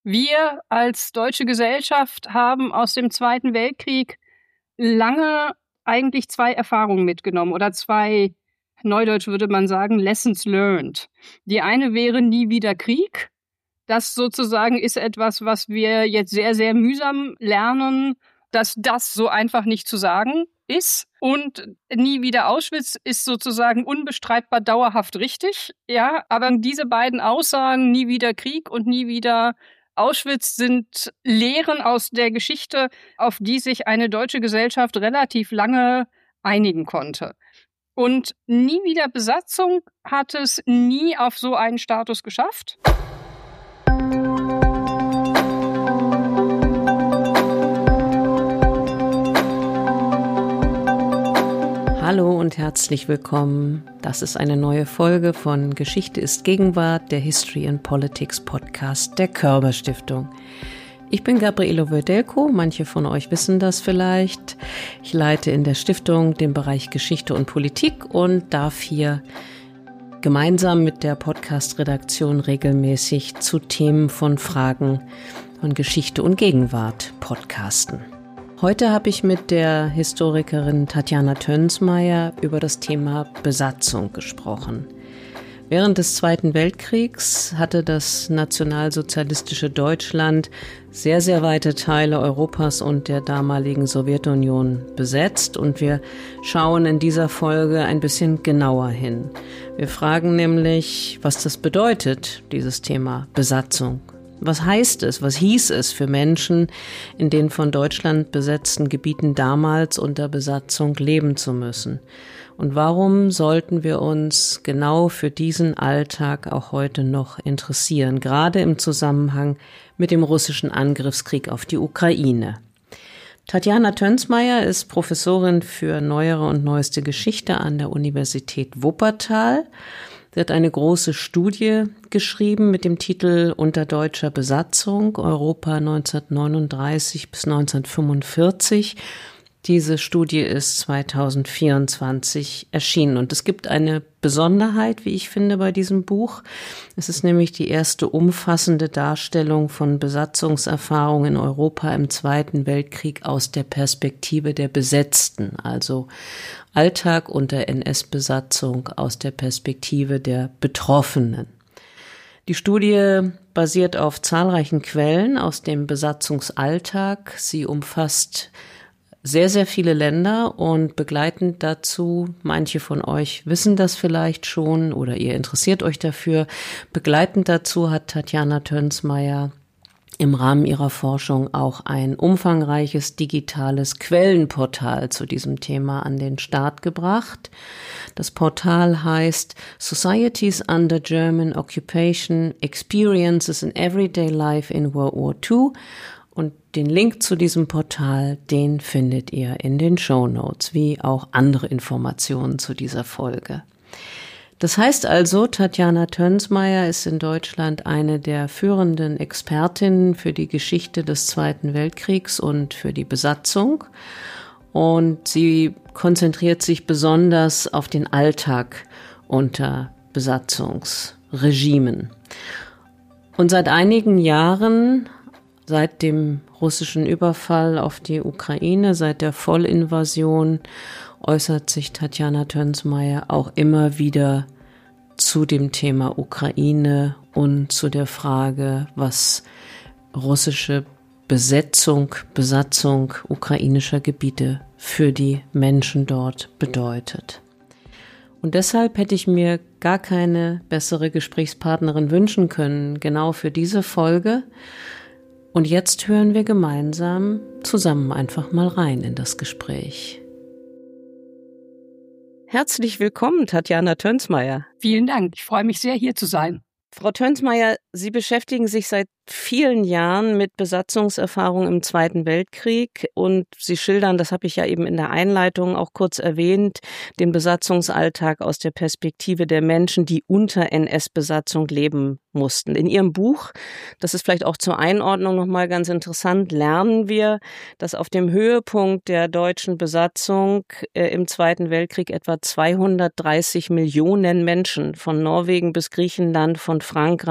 Wir als deutsche Gesellschaft haben aus dem Zweiten Weltkrieg lange eigentlich 2 Erfahrungen mitgenommen oder 2, neudeutsch würde man sagen, Lessons learned. Die eine wäre nie wieder Krieg. Das sozusagen ist etwas, was wir jetzt sehr, sehr mühsam lernen, dass das so einfach nicht zu sagen ist. Und nie wieder Auschwitz ist sozusagen unbestreitbar dauerhaft richtig. Ja, aber diese beiden Aussagen, nie wieder Krieg und nie wieder Auschwitz, sind Lehren aus der Geschichte, auf die sich eine deutsche Gesellschaft relativ lange einigen konnte. Und nie wieder Besatzung hat es nie auf so einen Status geschafft. Hallo und herzlich willkommen. Das ist eine neue Folge von Geschichte ist Gegenwart, der History and Politics Podcast der Körber Stiftung. Ich bin Gabriele Wödelko, manche von euch wissen das vielleicht. Ich leite in der Stiftung den Bereich Geschichte und Politik und darf hier gemeinsam mit der Podcast-Redaktion regelmäßig zu Themen von Fragen von Geschichte und Gegenwart podcasten. Heute habe ich mit der Historikerin Tatjana Tönsmeier über das Thema Besatzung gesprochen. Während des Zweiten Weltkriegs hatte das nationalsozialistische Deutschland sehr, sehr weite Teile Europas und der damaligen Sowjetunion besetzt und wir schauen in dieser Folge ein bisschen genauer hin. Wir fragen nämlich, was das bedeutet, dieses Thema Besatzung. Was heißt es, was hieß es für Menschen, in den von Deutschland besetzten Gebieten damals unter Besatzung leben zu müssen? Und warum sollten wir uns genau für diesen Alltag auch heute noch interessieren, gerade im Zusammenhang mit dem russischen Angriffskrieg auf die Ukraine? Tatjana Tönsmeier ist Professorin für neuere und neueste Geschichte an der Universität Wuppertal. Sie hat eine große Studie geschrieben mit dem Titel Unter deutscher Besatzung, Europa 1939 bis 1945. Diese Studie ist 2024 erschienen und es gibt eine Besonderheit, wie ich finde, bei diesem Buch. Es ist nämlich die erste umfassende Darstellung von Besatzungserfahrungen in Europa im Zweiten Weltkrieg aus der Perspektive der Besetzten, also Alltag unter NS-Besatzung aus der Perspektive der Betroffenen. Die Studie basiert auf zahlreichen Quellen aus dem Besatzungsalltag. Sie umfasst sehr, sehr viele Länder und begleitend dazu, manche von euch wissen das vielleicht schon oder ihr interessiert euch dafür, begleitend dazu hat Tatjana Tönsmeier im Rahmen ihrer Forschung auch ein umfangreiches digitales Quellenportal zu diesem Thema an den Start gebracht. Das Portal heißt Societies under German Occupation, Experiences in Everyday Life in World War II. Und den Link zu diesem Portal, den findet ihr in den Shownotes, wie auch andere Informationen zu dieser Folge. Das heißt also, Tatjana Tönsmeier ist in Deutschland eine der führenden Expertinnen für die Geschichte des Zweiten Weltkriegs und für die Besatzung. Und sie konzentriert sich besonders auf den Alltag unter Besatzungsregimen. Und seit einigen Jahren, seit dem russischen Überfall auf die Ukraine, seit der Vollinvasion, äußert sich Tatjana Tönsmeier auch immer wieder zu dem Thema Ukraine und zu der Frage, was russische Besatzung ukrainischer Gebiete für die Menschen dort bedeutet. Und deshalb hätte ich mir gar keine bessere Gesprächspartnerin wünschen können, genau für diese Folge. Und jetzt hören wir gemeinsam zusammen einfach mal rein in das Gespräch. Herzlich willkommen, Tatjana Tönsmeier. Vielen Dank, ich freue mich sehr, hier zu sein. Frau Tönsmeier, Sie beschäftigen sich seit vielen Jahren mit Besatzungserfahrung im Zweiten Weltkrieg und Sie schildern, das habe ich ja eben in der Einleitung auch kurz erwähnt, den Besatzungsalltag aus der Perspektive der Menschen, die unter NS-Besatzung leben mussten. In Ihrem Buch, das ist vielleicht auch zur Einordnung nochmal ganz interessant, lernen wir, dass auf dem Höhepunkt der deutschen Besatzung im Zweiten Weltkrieg etwa 230 Millionen Menschen von Norwegen bis Griechenland, von Frankreich bis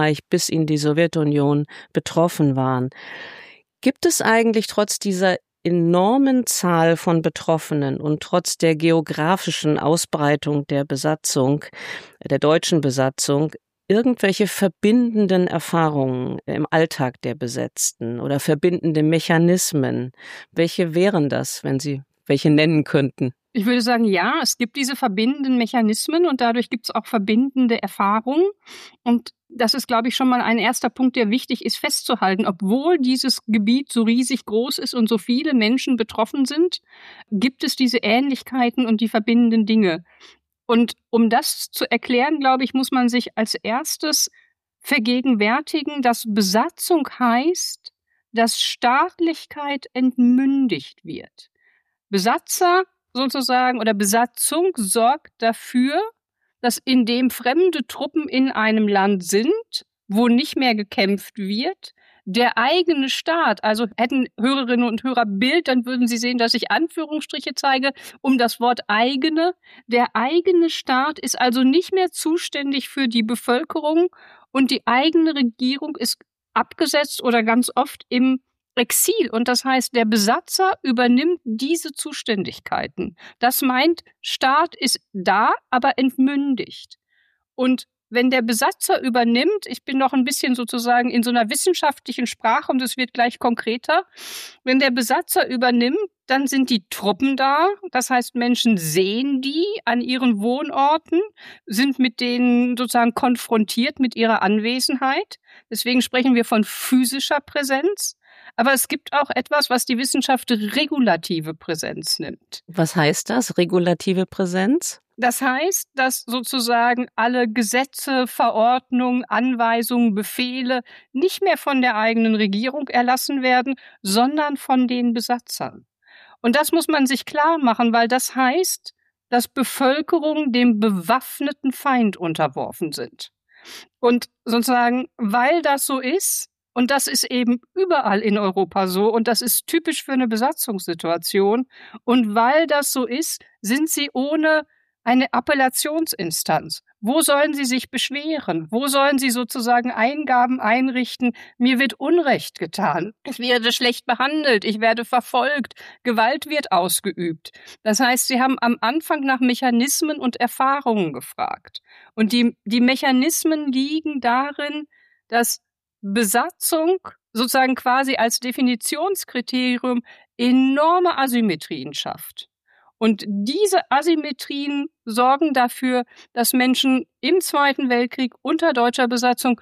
ihn die Sowjetunion betroffen waren. Gibt es eigentlich trotz dieser enormen Zahl von Betroffenen und trotz der geografischen Ausbreitung der Besatzung, der deutschen Besatzung, irgendwelche verbindenden Erfahrungen im Alltag der Besetzten oder verbindende Mechanismen? Welche wären das, wenn Sie welche nennen könnten? Ich würde sagen, ja, es gibt diese verbindenden Mechanismen und dadurch gibt es auch verbindende Erfahrungen. Und das ist, glaube ich, schon mal ein erster Punkt, der wichtig ist festzuhalten. Obwohl dieses Gebiet so riesig groß ist und so viele Menschen betroffen sind, gibt es diese Ähnlichkeiten und die verbindenden Dinge. Und um das zu erklären, glaube ich, muss man sich als erstes vergegenwärtigen, dass Besatzung heißt, dass Staatlichkeit entmündigt wird. Besatzer sozusagen oder Besatzung sorgt dafür, dass indem fremde Truppen in einem Land sind, wo nicht mehr gekämpft wird, der eigene Staat, also hätten Hörerinnen und Hörer Bild, dann würden sie sehen, dass ich Anführungsstriche zeige, um das Wort eigene. Der eigene Staat ist also nicht mehr zuständig für die Bevölkerung und die eigene Regierung ist abgesetzt oder ganz oft im Exil. Und das heißt, der Besatzer übernimmt diese Zuständigkeiten. Das meint, Staat ist da, aber entmündigt. Und wenn der Besatzer übernimmt, ich bin noch ein bisschen sozusagen in so einer wissenschaftlichen Sprache und es wird gleich konkreter, wenn der Besatzer übernimmt, dann sind die Truppen da, das heißt, Menschen sehen die an ihren Wohnorten, sind mit denen sozusagen konfrontiert mit ihrer Anwesenheit. Deswegen sprechen wir von physischer Präsenz. Aber es gibt auch etwas, was die Wissenschaft regulative Präsenz nennt. Was heißt das, regulative Präsenz? Das heißt, dass sozusagen alle Gesetze, Verordnungen, Anweisungen, Befehle nicht mehr von der eigenen Regierung erlassen werden, sondern von den Besatzern. Und das muss man sich klar machen, weil das heißt, dass Bevölkerung dem bewaffneten Feind unterworfen sind. Und sozusagen, weil das so ist, und das ist eben überall in Europa so und das ist typisch für eine Besatzungssituation. Und weil das so ist, sind sie ohne eine Appellationsinstanz. Wo sollen sie sich beschweren? Wo sollen sie sozusagen Eingaben einrichten? Mir wird Unrecht getan. Ich werde schlecht behandelt. Ich werde verfolgt. Gewalt wird ausgeübt. Das heißt, sie haben am Anfang nach Mechanismen und Erfahrungen gefragt. Und die Mechanismen liegen darin, dass Besatzung sozusagen quasi als Definitionskriterium enorme Asymmetrien schafft. Und diese Asymmetrien sorgen dafür, dass Menschen im Zweiten Weltkrieg unter deutscher Besatzung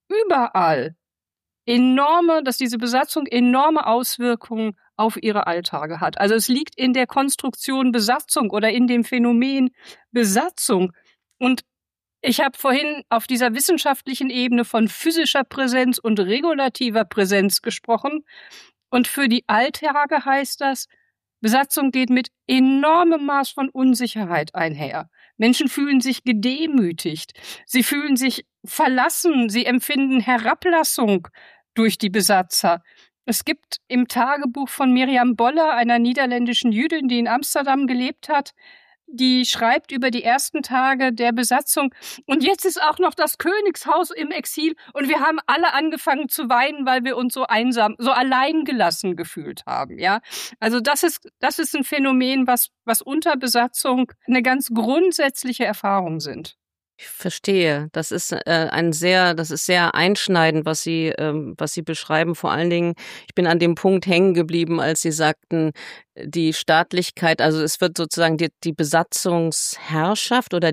überall dass diese Besatzung enorme Auswirkungen auf ihre Alltage hat. Also es liegt in der Konstruktion Besatzung oder in dem Phänomen Besatzung. Und ich habe vorhin auf dieser wissenschaftlichen Ebene von physischer Präsenz und regulativer Präsenz gesprochen. Und für die Alltage heißt das, Besatzung geht mit enormem Maß von Unsicherheit einher. Menschen fühlen sich gedemütigt, sie fühlen sich verlassen, sie empfinden Herablassung durch die Besatzer. Es gibt im Tagebuch von Mirjam Boller, einer niederländischen Jüdin, die in Amsterdam gelebt hat, die schreibt über die ersten Tage der Besatzung. Und jetzt ist auch noch das Königshaus im Exil und wir haben alle angefangen zu weinen, weil wir uns so einsam, so alleingelassen gefühlt haben. Ja, also das ist ein Phänomen, was unter Besatzung eine ganz grundsätzliche Erfahrung sind. Ich verstehe. Das ist sehr einschneidend, was Sie beschreiben. Vor allen Dingen, ich bin an dem Punkt hängen geblieben, als Sie sagten, die Staatlichkeit, also es wird sozusagen die Besatzungsherrschaft oder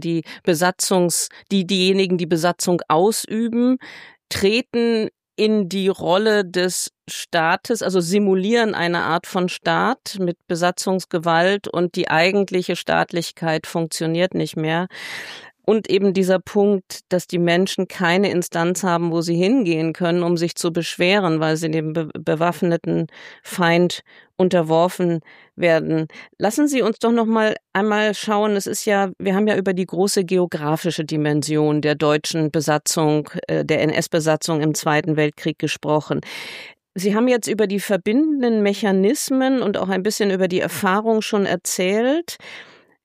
diejenigen, die Besatzung ausüben, treten in die Rolle des Staates, also simulieren eine Art von Staat mit Besatzungsgewalt und die eigentliche Staatlichkeit funktioniert nicht mehr. Und eben dieser Punkt, dass die Menschen keine Instanz haben, wo sie hingehen können, um sich zu beschweren, weil sie dem bewaffneten Feind unterworfen werden. Lassen Sie uns doch noch mal einmal schauen. Wir haben ja über die große geografische Dimension der deutschen Besatzung, der NS-Besatzung im Zweiten Weltkrieg gesprochen. Sie haben jetzt über die verbindenden Mechanismen und auch ein bisschen über die Erfahrung schon erzählt.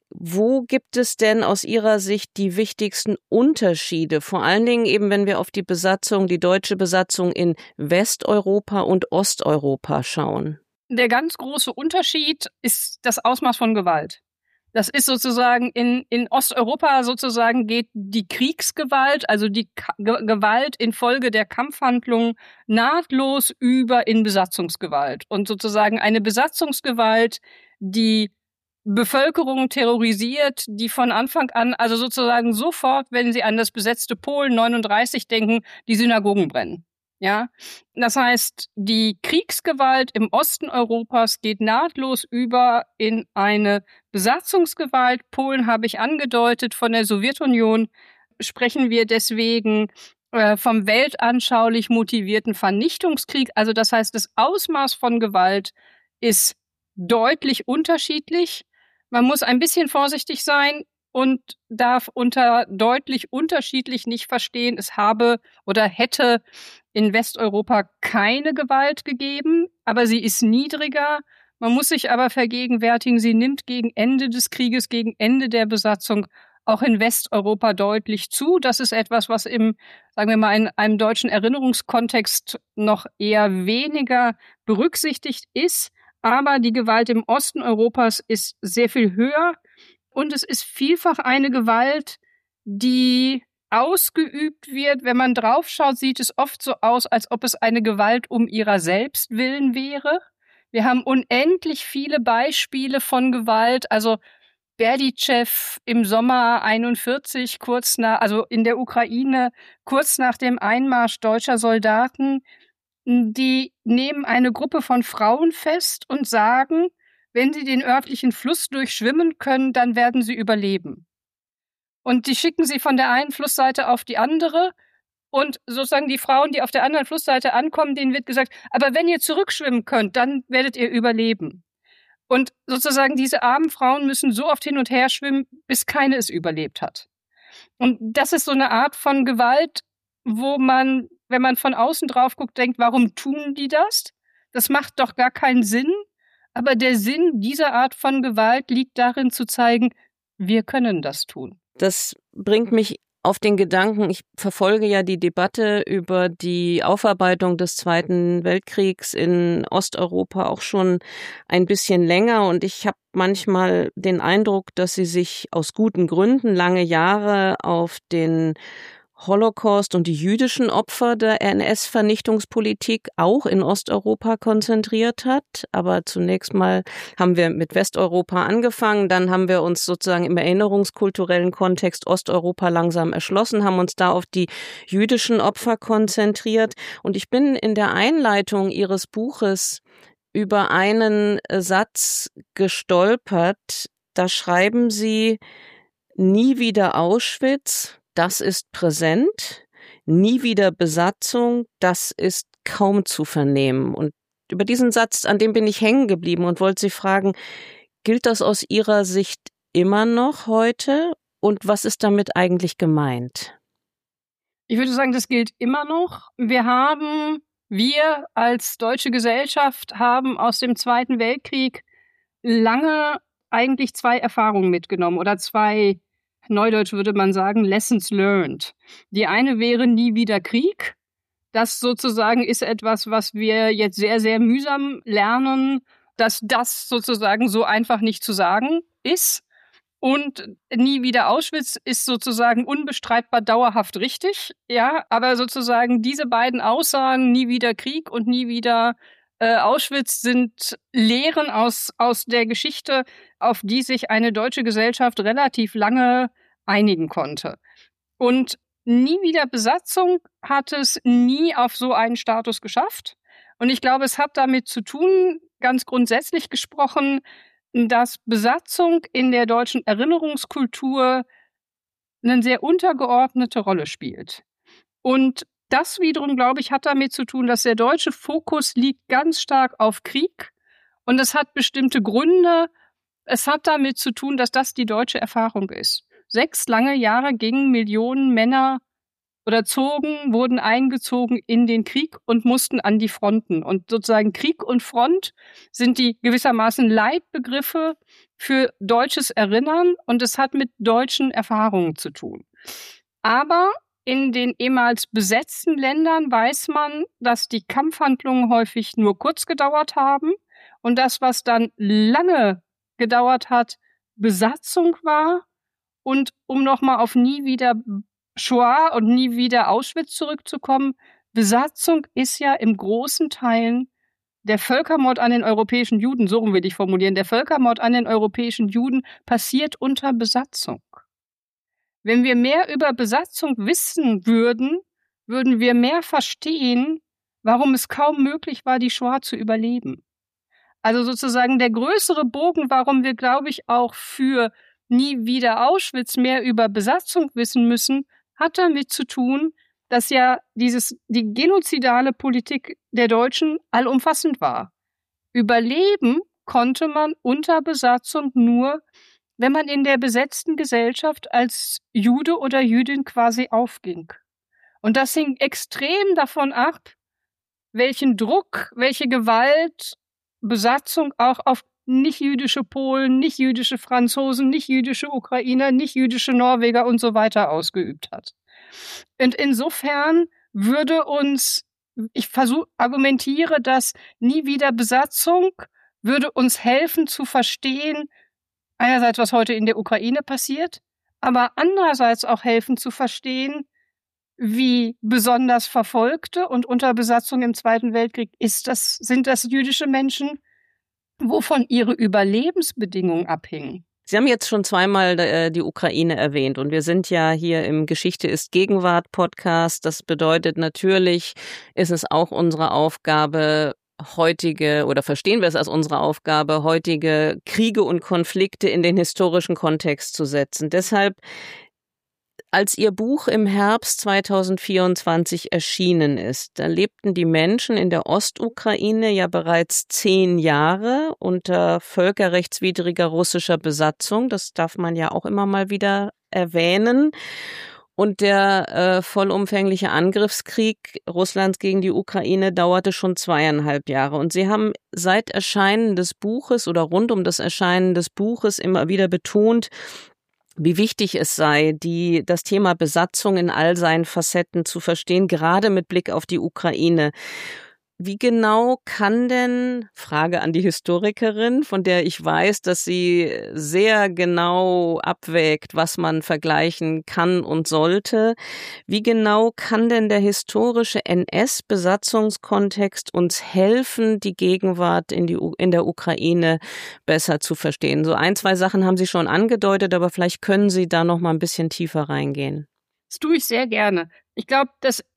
Wo gibt es denn aus Ihrer Sicht die wichtigsten Unterschiede? Vor allen Dingen eben, wenn wir auf die deutsche Besatzung in Westeuropa und Osteuropa schauen. Der ganz große Unterschied ist das Ausmaß von Gewalt. Das ist sozusagen in Osteuropa sozusagen geht die Kriegsgewalt, also die Gewalt infolge der Kampfhandlungen nahtlos über in Besatzungsgewalt. Und sozusagen eine Besatzungsgewalt, die Bevölkerung terrorisiert, die von Anfang an, also sozusagen sofort, wenn sie an das besetzte Polen 39 denken, die Synagogen brennen. Ja, das heißt, die Kriegsgewalt im Osten Europas geht nahtlos über in eine Besatzungsgewalt. Polen habe ich angedeutet, von der Sowjetunion sprechen wir deswegen vom weltanschaulich motivierten Vernichtungskrieg. Also das heißt, das Ausmaß von Gewalt ist deutlich unterschiedlich. Man muss ein bisschen vorsichtig sein und darf unter deutlich unterschiedlich nicht verstehen, es habe oder hätte in Westeuropa keine Gewalt gegeben, aber sie ist niedriger. Man muss sich aber vergegenwärtigen, sie nimmt gegen Ende des Krieges, gegen Ende der Besatzung auch in Westeuropa deutlich zu. Das ist etwas, was sagen wir mal, in einem deutschen Erinnerungskontext noch eher weniger berücksichtigt ist. Aber die Gewalt im Osten Europas ist sehr viel höher und es ist vielfach eine Gewalt, die ausgeübt wird. Wenn man draufschaut, sieht es oft so aus, als ob es eine Gewalt um ihrer selbst willen wäre. Wir haben unendlich viele Beispiele von Gewalt. Also Berdichev im Sommer 41, also in der Ukraine, kurz nach dem Einmarsch deutscher Soldaten, die nehmen eine Gruppe von Frauen fest und sagen, wenn sie den örtlichen Fluss durchschwimmen können, dann werden sie überleben. Und die schicken sie von der einen Flussseite auf die andere und sozusagen die Frauen, die auf der anderen Flussseite ankommen, denen wird gesagt, aber wenn ihr zurückschwimmen könnt, dann werdet ihr überleben. Und sozusagen diese armen Frauen müssen so oft hin und her schwimmen, bis keine es überlebt hat. Und das ist so eine Art von Gewalt, wo man, wenn man von außen drauf guckt, denkt, warum tun die das? Das macht doch gar keinen Sinn. Aber der Sinn dieser Art von Gewalt liegt darin zu zeigen, wir können das tun. Das bringt mich auf den Gedanken, ich verfolge ja die Debatte über die Aufarbeitung des Zweiten Weltkriegs in Osteuropa auch schon ein bisschen länger und ich habe manchmal den Eindruck, dass sie sich aus guten Gründen lange Jahre auf den Holocaust und die jüdischen Opfer der NS-Vernichtungspolitik auch in Osteuropa konzentriert hat. Aber zunächst mal haben wir mit Westeuropa angefangen, dann haben wir uns sozusagen im erinnerungskulturellen Kontext Osteuropa langsam erschlossen, haben uns da auf die jüdischen Opfer konzentriert. Und ich bin in der Einleitung Ihres Buches über einen Satz gestolpert. Da schreiben Sie, nie wieder Auschwitz, das ist präsent, nie wieder Besatzung, das ist kaum zu vernehmen. Und über diesen Satz, an dem bin ich hängen geblieben und wollte Sie fragen, gilt das aus Ihrer Sicht immer noch heute? Und was ist damit eigentlich gemeint? Ich würde sagen, das gilt immer noch. Wir als deutsche Gesellschaft haben aus dem Zweiten Weltkrieg lange eigentlich zwei Erfahrungen mitgenommen oder zwei, neudeutsch würde man sagen, Lessons learned. Die eine wäre nie wieder Krieg. Das sozusagen ist etwas, was wir jetzt sehr, sehr mühsam lernen, dass das sozusagen so einfach nicht zu sagen ist. Und nie wieder Auschwitz ist sozusagen unbestreitbar dauerhaft richtig. Ja, aber sozusagen diese beiden Aussagen, nie wieder Krieg und nie wieder Auschwitz, sind Lehren aus der Geschichte, auf die sich eine deutsche Gesellschaft relativ lange einigen konnte. Und nie wieder Besatzung hat es nie auf so einen Status geschafft. Und ich glaube, es hat damit zu tun, ganz grundsätzlich gesprochen, dass Besatzung in der deutschen Erinnerungskultur eine sehr untergeordnete Rolle spielt. Und das wiederum, glaube ich, hat damit zu tun, dass der deutsche Fokus liegt ganz stark auf Krieg. Und es hat bestimmte Gründe. Es hat damit zu tun, dass das die deutsche Erfahrung ist. 6 lange Jahre gingen Millionen Männer wurden eingezogen in den Krieg und mussten an die Fronten. Und sozusagen Krieg und Front sind die gewissermaßen Leitbegriffe für deutsches Erinnern und es hat mit deutschen Erfahrungen zu tun. Aber in den ehemals besetzten Ländern weiß man, dass die Kampfhandlungen häufig nur kurz gedauert haben und das, was dann lange gedauert hat, Besatzung war. Und um nochmal auf nie wieder Shoah und nie wieder Auschwitz zurückzukommen, Besatzung ist ja im großen Teilen der Völkermord an den europäischen Juden, so will ich formulieren, der Völkermord an den europäischen Juden passiert unter Besatzung. Wenn wir mehr über Besatzung wissen würden, würden wir mehr verstehen, warum es kaum möglich war, die Shoah zu überleben. Also sozusagen der größere Bogen, warum wir, glaube ich, auch für nie wieder Auschwitz mehr über Besatzung wissen müssen, hat damit zu tun, dass ja die genozidale Politik der Deutschen allumfassend war. Überleben konnte man unter Besatzung nur, wenn man in der besetzten Gesellschaft als Jude oder Jüdin quasi aufging. Und das hing extrem davon ab, welchen Druck, welche Gewalt Besatzung auch auf nicht-jüdische Polen, nicht-jüdische Franzosen, nicht-jüdische Ukrainer, nicht-jüdische Norweger und so weiter ausgeübt hat. Und insofern argumentiere, dass nie wieder Besatzung würde uns helfen zu verstehen, einerseits, was heute in der Ukraine passiert, aber andererseits auch helfen zu verstehen, wie besonders Verfolgte und unter Besatzung im Zweiten Weltkrieg sind das jüdische Menschen, wovon ihre Überlebensbedingungen abhingen. Sie haben jetzt schon zweimal die Ukraine erwähnt und wir sind ja hier im Geschichte ist Gegenwart Podcast. Das bedeutet natürlich, ist es auch unsere Aufgabe, verstehen wir es als unsere Aufgabe, heutige Kriege und Konflikte in den historischen Kontext zu setzen. Deshalb, als Ihr Buch im Herbst 2024 erschienen ist, da lebten die Menschen in der Ostukraine ja bereits 10 Jahre unter völkerrechtswidriger russischer Besatzung. Das darf man ja auch immer mal wieder erwähnen. Und der vollumfängliche Angriffskrieg Russlands gegen die Ukraine dauerte schon 2,5 Jahre. Und Sie haben seit Erscheinen des Buches oder rund um das Erscheinen des Buches immer wieder betont, wie wichtig es sei, das Thema Besatzung in all seinen Facetten zu verstehen, gerade mit Blick auf die Ukraine. Wie genau kann denn, Frage an die Historikerin, von der ich weiß, dass sie sehr genau abwägt, was man vergleichen kann und sollte, wie genau kann denn der historische NS-Besatzungskontext uns helfen, die Gegenwart in der Ukraine besser zu verstehen? So 1, 2 Sachen haben Sie schon angedeutet, aber vielleicht können Sie da noch mal ein bisschen tiefer reingehen. Das tue ich sehr gerne. Ich glaube,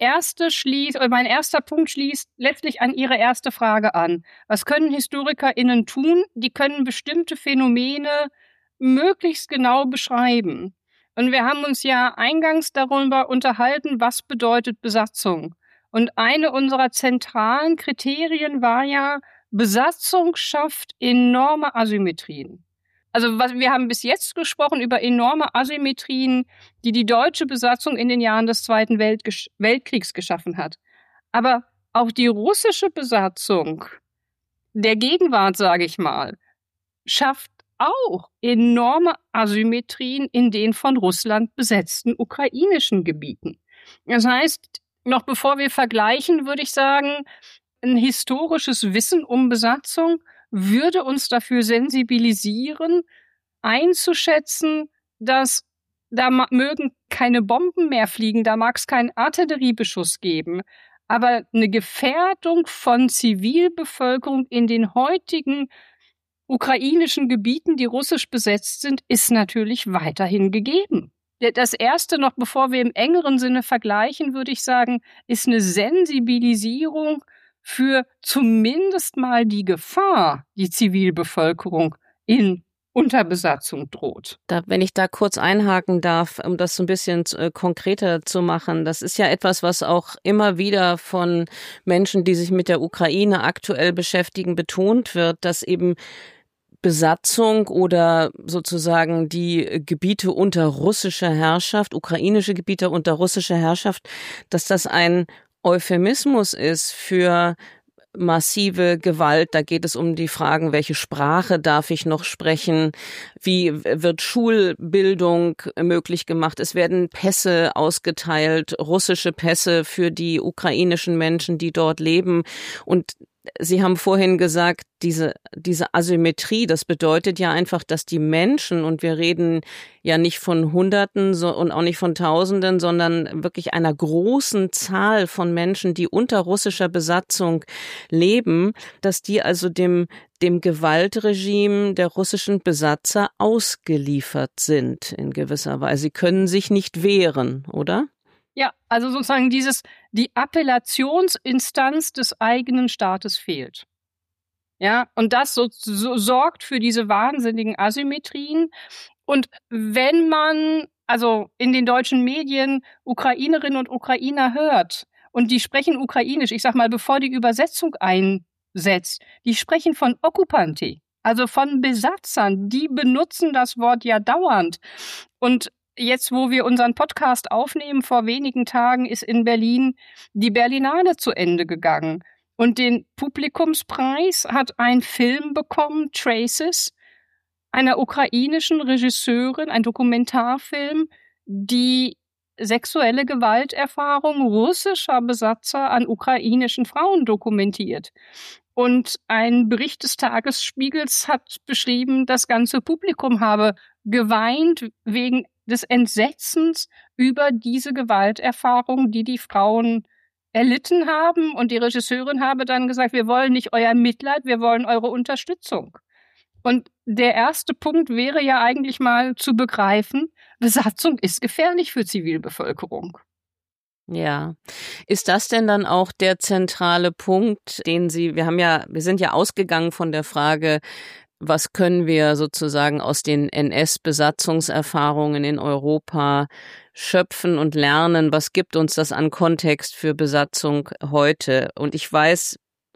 mein erster Punkt schließt letztlich an Ihre erste Frage an. Was können HistorikerInnen tun? Die können bestimmte Phänomene möglichst genau beschreiben. Und wir haben uns ja eingangs darüber unterhalten, was bedeutet Besatzung. Und eine unserer zentralen Kriterien war ja, Besatzung schafft enorme Asymmetrien. Also wir haben bis jetzt gesprochen über enorme Asymmetrien, die die deutsche Besatzung in den Jahren des Zweiten Weltkriegs geschaffen hat. Aber auch die russische Besatzung der Gegenwart, sage ich mal, schafft auch enorme Asymmetrien in den von Russland besetzten ukrainischen Gebieten. Das heißt, noch bevor wir vergleichen, würde ich sagen, ein historisches Wissen um Besatzung würde uns dafür sensibilisieren, einzuschätzen, dass da mögen keine Bomben mehr fliegen, da mag es keinen Artilleriebeschuss geben, aber eine Gefährdung von Zivilbevölkerung in den heutigen ukrainischen Gebieten, die russisch besetzt sind, ist natürlich weiterhin gegeben. Das Erste, noch bevor wir im engeren Sinne vergleichen, würde ich sagen, ist eine Sensibilisierung für zumindest mal die Gefahr, die Zivilbevölkerung in Unterbesatzung droht. Wenn ich da kurz einhaken darf, um das so ein bisschen konkreter zu machen, das ist ja etwas, was auch immer wieder von Menschen, die sich mit der Ukraine aktuell beschäftigen, betont wird, dass eben Besatzung oder sozusagen die Gebiete unter russischer Herrschaft, ukrainische Gebiete unter russischer Herrschaft, dass das ein Euphemismus ist für massive Gewalt. Da geht es um die Fragen, welche Sprache darf ich noch sprechen? Wie wird Schulbildung möglich gemacht? Es werden Pässe ausgeteilt, russische Pässe für die ukrainischen Menschen, die dort leben. Und Sie haben vorhin gesagt, diese Asymmetrie, das bedeutet ja einfach, dass die Menschen, und wir reden ja nicht von Hunderten und auch nicht von Tausenden, sondern wirklich einer großen Zahl von Menschen, die unter russischer Besatzung leben, dass die also dem Gewaltregime der russischen Besatzer ausgeliefert sind in gewisser Weise. Sie können sich nicht wehren, oder? Ja, also sozusagen die Appellationsinstanz des eigenen Staates fehlt. Ja, und das so sorgt für diese wahnsinnigen Asymmetrien. Und wenn man also in den deutschen Medien Ukrainerinnen und Ukrainer hört und die sprechen ukrainisch, ich sag mal, bevor die Übersetzung einsetzt, die sprechen von Occupanti, also von Besatzern, die benutzen das Wort ja dauernd. Und jetzt, wo wir unseren Podcast aufnehmen, vor wenigen Tagen ist in Berlin die Berlinale zu Ende gegangen. Und den Publikumspreis hat ein Film bekommen, Traces, einer ukrainischen Regisseurin, ein Dokumentarfilm, die sexuelle Gewalterfahrung russischer Besatzer an ukrainischen Frauen dokumentiert. Und ein Bericht des Tagesspiegels hat beschrieben, das ganze Publikum habe geweint wegen des Entsetzens über diese Gewalterfahrung, die Frauen erlitten haben. Und die Regisseurin habe dann gesagt, wir wollen nicht euer Mitleid, wir wollen eure Unterstützung. Und der erste Punkt wäre ja eigentlich mal zu begreifen, Besatzung ist gefährlich für Zivilbevölkerung. Ja. Ist das denn dann auch der zentrale Punkt, wir sind ja ausgegangen von der Frage, was können wir sozusagen aus den NS-Besatzungserfahrungen in Europa schöpfen und lernen? Was gibt uns das an Kontext für Besatzung heute? Und ich weiß,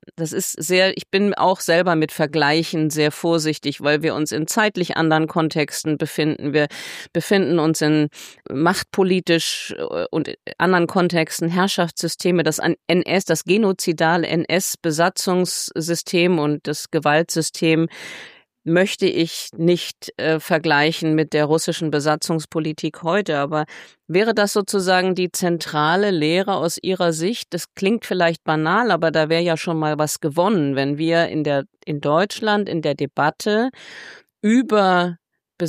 ich bin auch selber mit Vergleichen sehr vorsichtig, weil wir uns in zeitlich anderen Kontexten befinden. Wir befinden uns in machtpolitisch und anderen Kontexten, Herrschaftssysteme, das genozidale NS-Besatzungssystem und das Gewaltsystem möchte ich nicht vergleichen mit der russischen Besatzungspolitik heute. Aber wäre das sozusagen die zentrale Lehre aus Ihrer Sicht? Das klingt vielleicht banal, aber da wäre ja schon mal was gewonnen, wenn wir in Deutschland in der Debatte über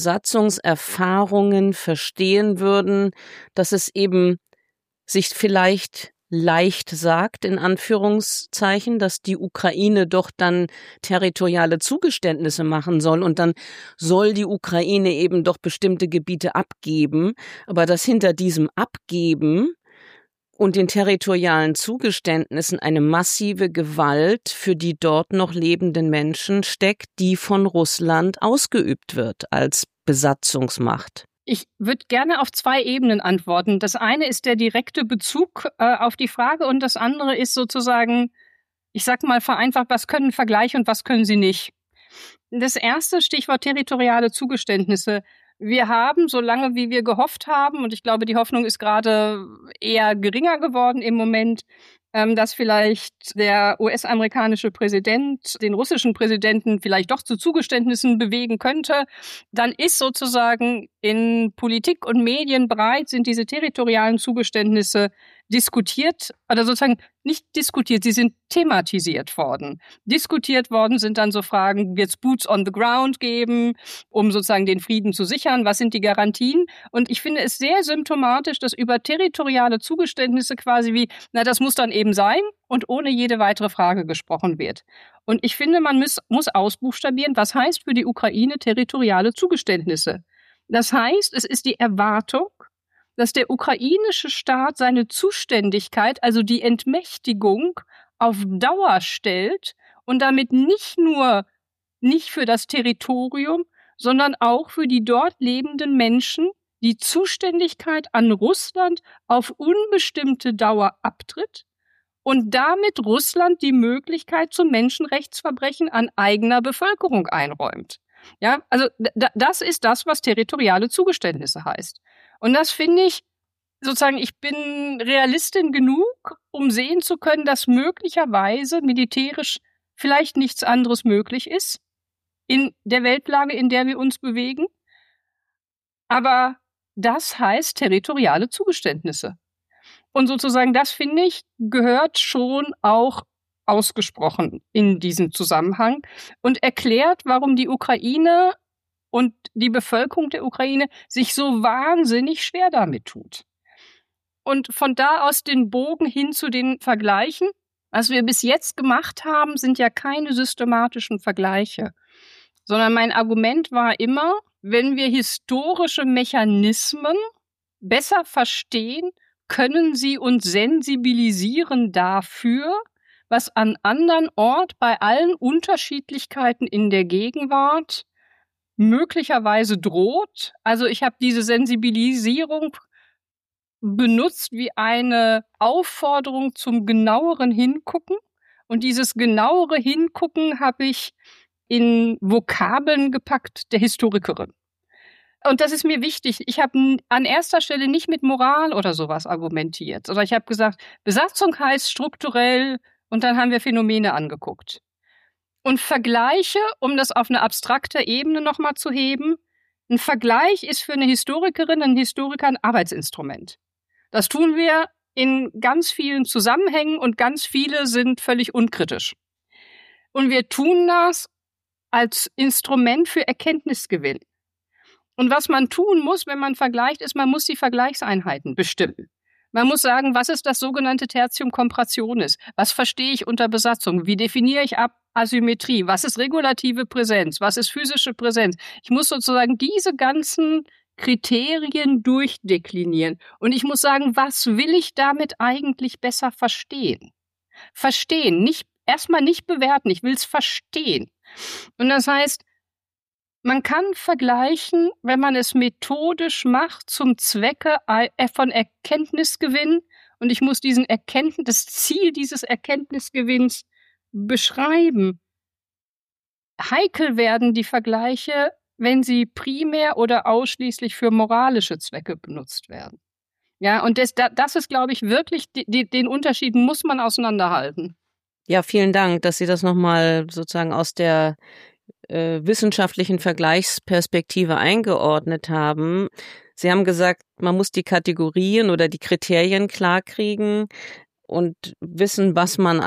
Besatzungserfahrungen verstehen würden, dass es eben sich vielleicht leicht sagt, in Anführungszeichen, dass die Ukraine doch dann territoriale Zugeständnisse machen soll und dann soll die Ukraine eben doch bestimmte Gebiete abgeben, aber dass hinter diesem Abgeben und den territorialen Zugeständnissen eine massive Gewalt für die dort noch lebenden Menschen steckt, die von Russland ausgeübt wird als Besatzungsmacht. Ich würde gerne auf 2 Ebenen antworten. Das eine ist der direkte Bezug auf die Frage und das andere ist sozusagen, ich sag mal vereinfacht, was können Vergleiche und was können sie nicht. Das erste Stichwort territoriale Zugeständnisse. Wir haben, solange wie wir gehofft haben, und ich glaube, die Hoffnung ist gerade eher geringer geworden im Moment, dass vielleicht der US-amerikanische Präsident den russischen Präsidenten vielleicht doch zu Zugeständnissen bewegen könnte, dann ist sozusagen in Politik und Medien bereit, sind diese territorialen Zugeständnisse diskutiert, oder sozusagen nicht diskutiert, sie sind thematisiert worden. Diskutiert worden sind dann so Fragen, wird es Boots on the Ground geben, um sozusagen den Frieden zu sichern, was sind die Garantien? Und ich finde es sehr symptomatisch, dass über territoriale Zugeständnisse quasi wie, das muss dann eben sein und ohne jede weitere Frage gesprochen wird. Und ich finde, man muss ausbuchstabieren, was heißt für die Ukraine territoriale Zugeständnisse. Das heißt, es ist die Erwartung, dass der ukrainische Staat seine Zuständigkeit, also die Entmächtigung, auf Dauer stellt und damit nicht für das Territorium, sondern auch für die dort lebenden Menschen die Zuständigkeit an Russland auf unbestimmte Dauer abtritt und damit Russland die Möglichkeit zum Menschenrechtsverbrechen an eigener Bevölkerung einräumt. Ja, also das ist das, was territoriale Zugeständnisse heißt. Und das finde ich, sozusagen, ich bin Realistin genug, genug, um sehen zu können, dass möglicherweise militärisch vielleicht nichts anderes möglich ist in der Weltlage, in der wir uns bewegen. Aber das heißt territoriale Zugeständnisse. Und sozusagen, das finde ich, gehört schon auch ausgesprochen in diesem Zusammenhang und erklärt, warum die Ukraine und die Bevölkerung der Ukraine sich so wahnsinnig schwer damit tut. Und von da aus den Bogen hin zu den Vergleichen. Was wir bis jetzt gemacht haben, sind ja keine systematischen Vergleiche, sondern mein Argument war immer, wenn wir historische Mechanismen besser verstehen, können sie uns sensibilisieren dafür, was an anderen Orten bei allen Unterschiedlichkeiten in der Gegenwart möglicherweise droht. Also ich habe diese Sensibilisierung benutzt wie eine Aufforderung zum genaueren Hingucken. Und dieses genauere Hingucken habe ich in Vokabeln gepackt der Historikerin. Und das ist mir wichtig. Ich habe an erster Stelle nicht mit Moral oder sowas argumentiert, sondern ich habe gesagt, Besatzung heißt strukturell und dann haben wir Phänomene angeguckt. Und Vergleiche, um das auf eine abstrakte Ebene nochmal zu heben, ein Vergleich ist für eine Historikerin, einen Historiker ein Arbeitsinstrument. Das tun wir in ganz vielen Zusammenhängen und ganz viele sind völlig unkritisch. Und wir tun das als Instrument für Erkenntnisgewinn. Und was man tun muss, wenn man vergleicht, ist, man muss die Vergleichseinheiten bestimmen. Man muss sagen, was ist das sogenannte Tertium Compressionis? Was verstehe ich unter Besatzung? Wie definiere ich Asymmetrie? Was ist regulative Präsenz? Was ist physische Präsenz? Ich muss sozusagen diese ganzen Kriterien durchdeklinieren. Und ich muss sagen, was will ich damit eigentlich besser verstehen? Verstehen, erstmal nicht bewerten, ich will es verstehen. Und das heißt, man kann vergleichen, wenn man es methodisch macht, zum Zwecke von Erkenntnisgewinn. Und ich muss das Ziel dieses Erkenntnisgewinns beschreiben. Heikel werden die Vergleiche, wenn sie primär oder ausschließlich für moralische Zwecke benutzt werden. Ja, und das ist, glaube ich, wirklich, den Unterschied muss man auseinanderhalten. Ja, vielen Dank, dass Sie das nochmal sozusagen aus der wissenschaftlichen Vergleichsperspektive eingeordnet haben. Sie haben gesagt, man muss die Kategorien oder die Kriterien klarkriegen und wissen, was man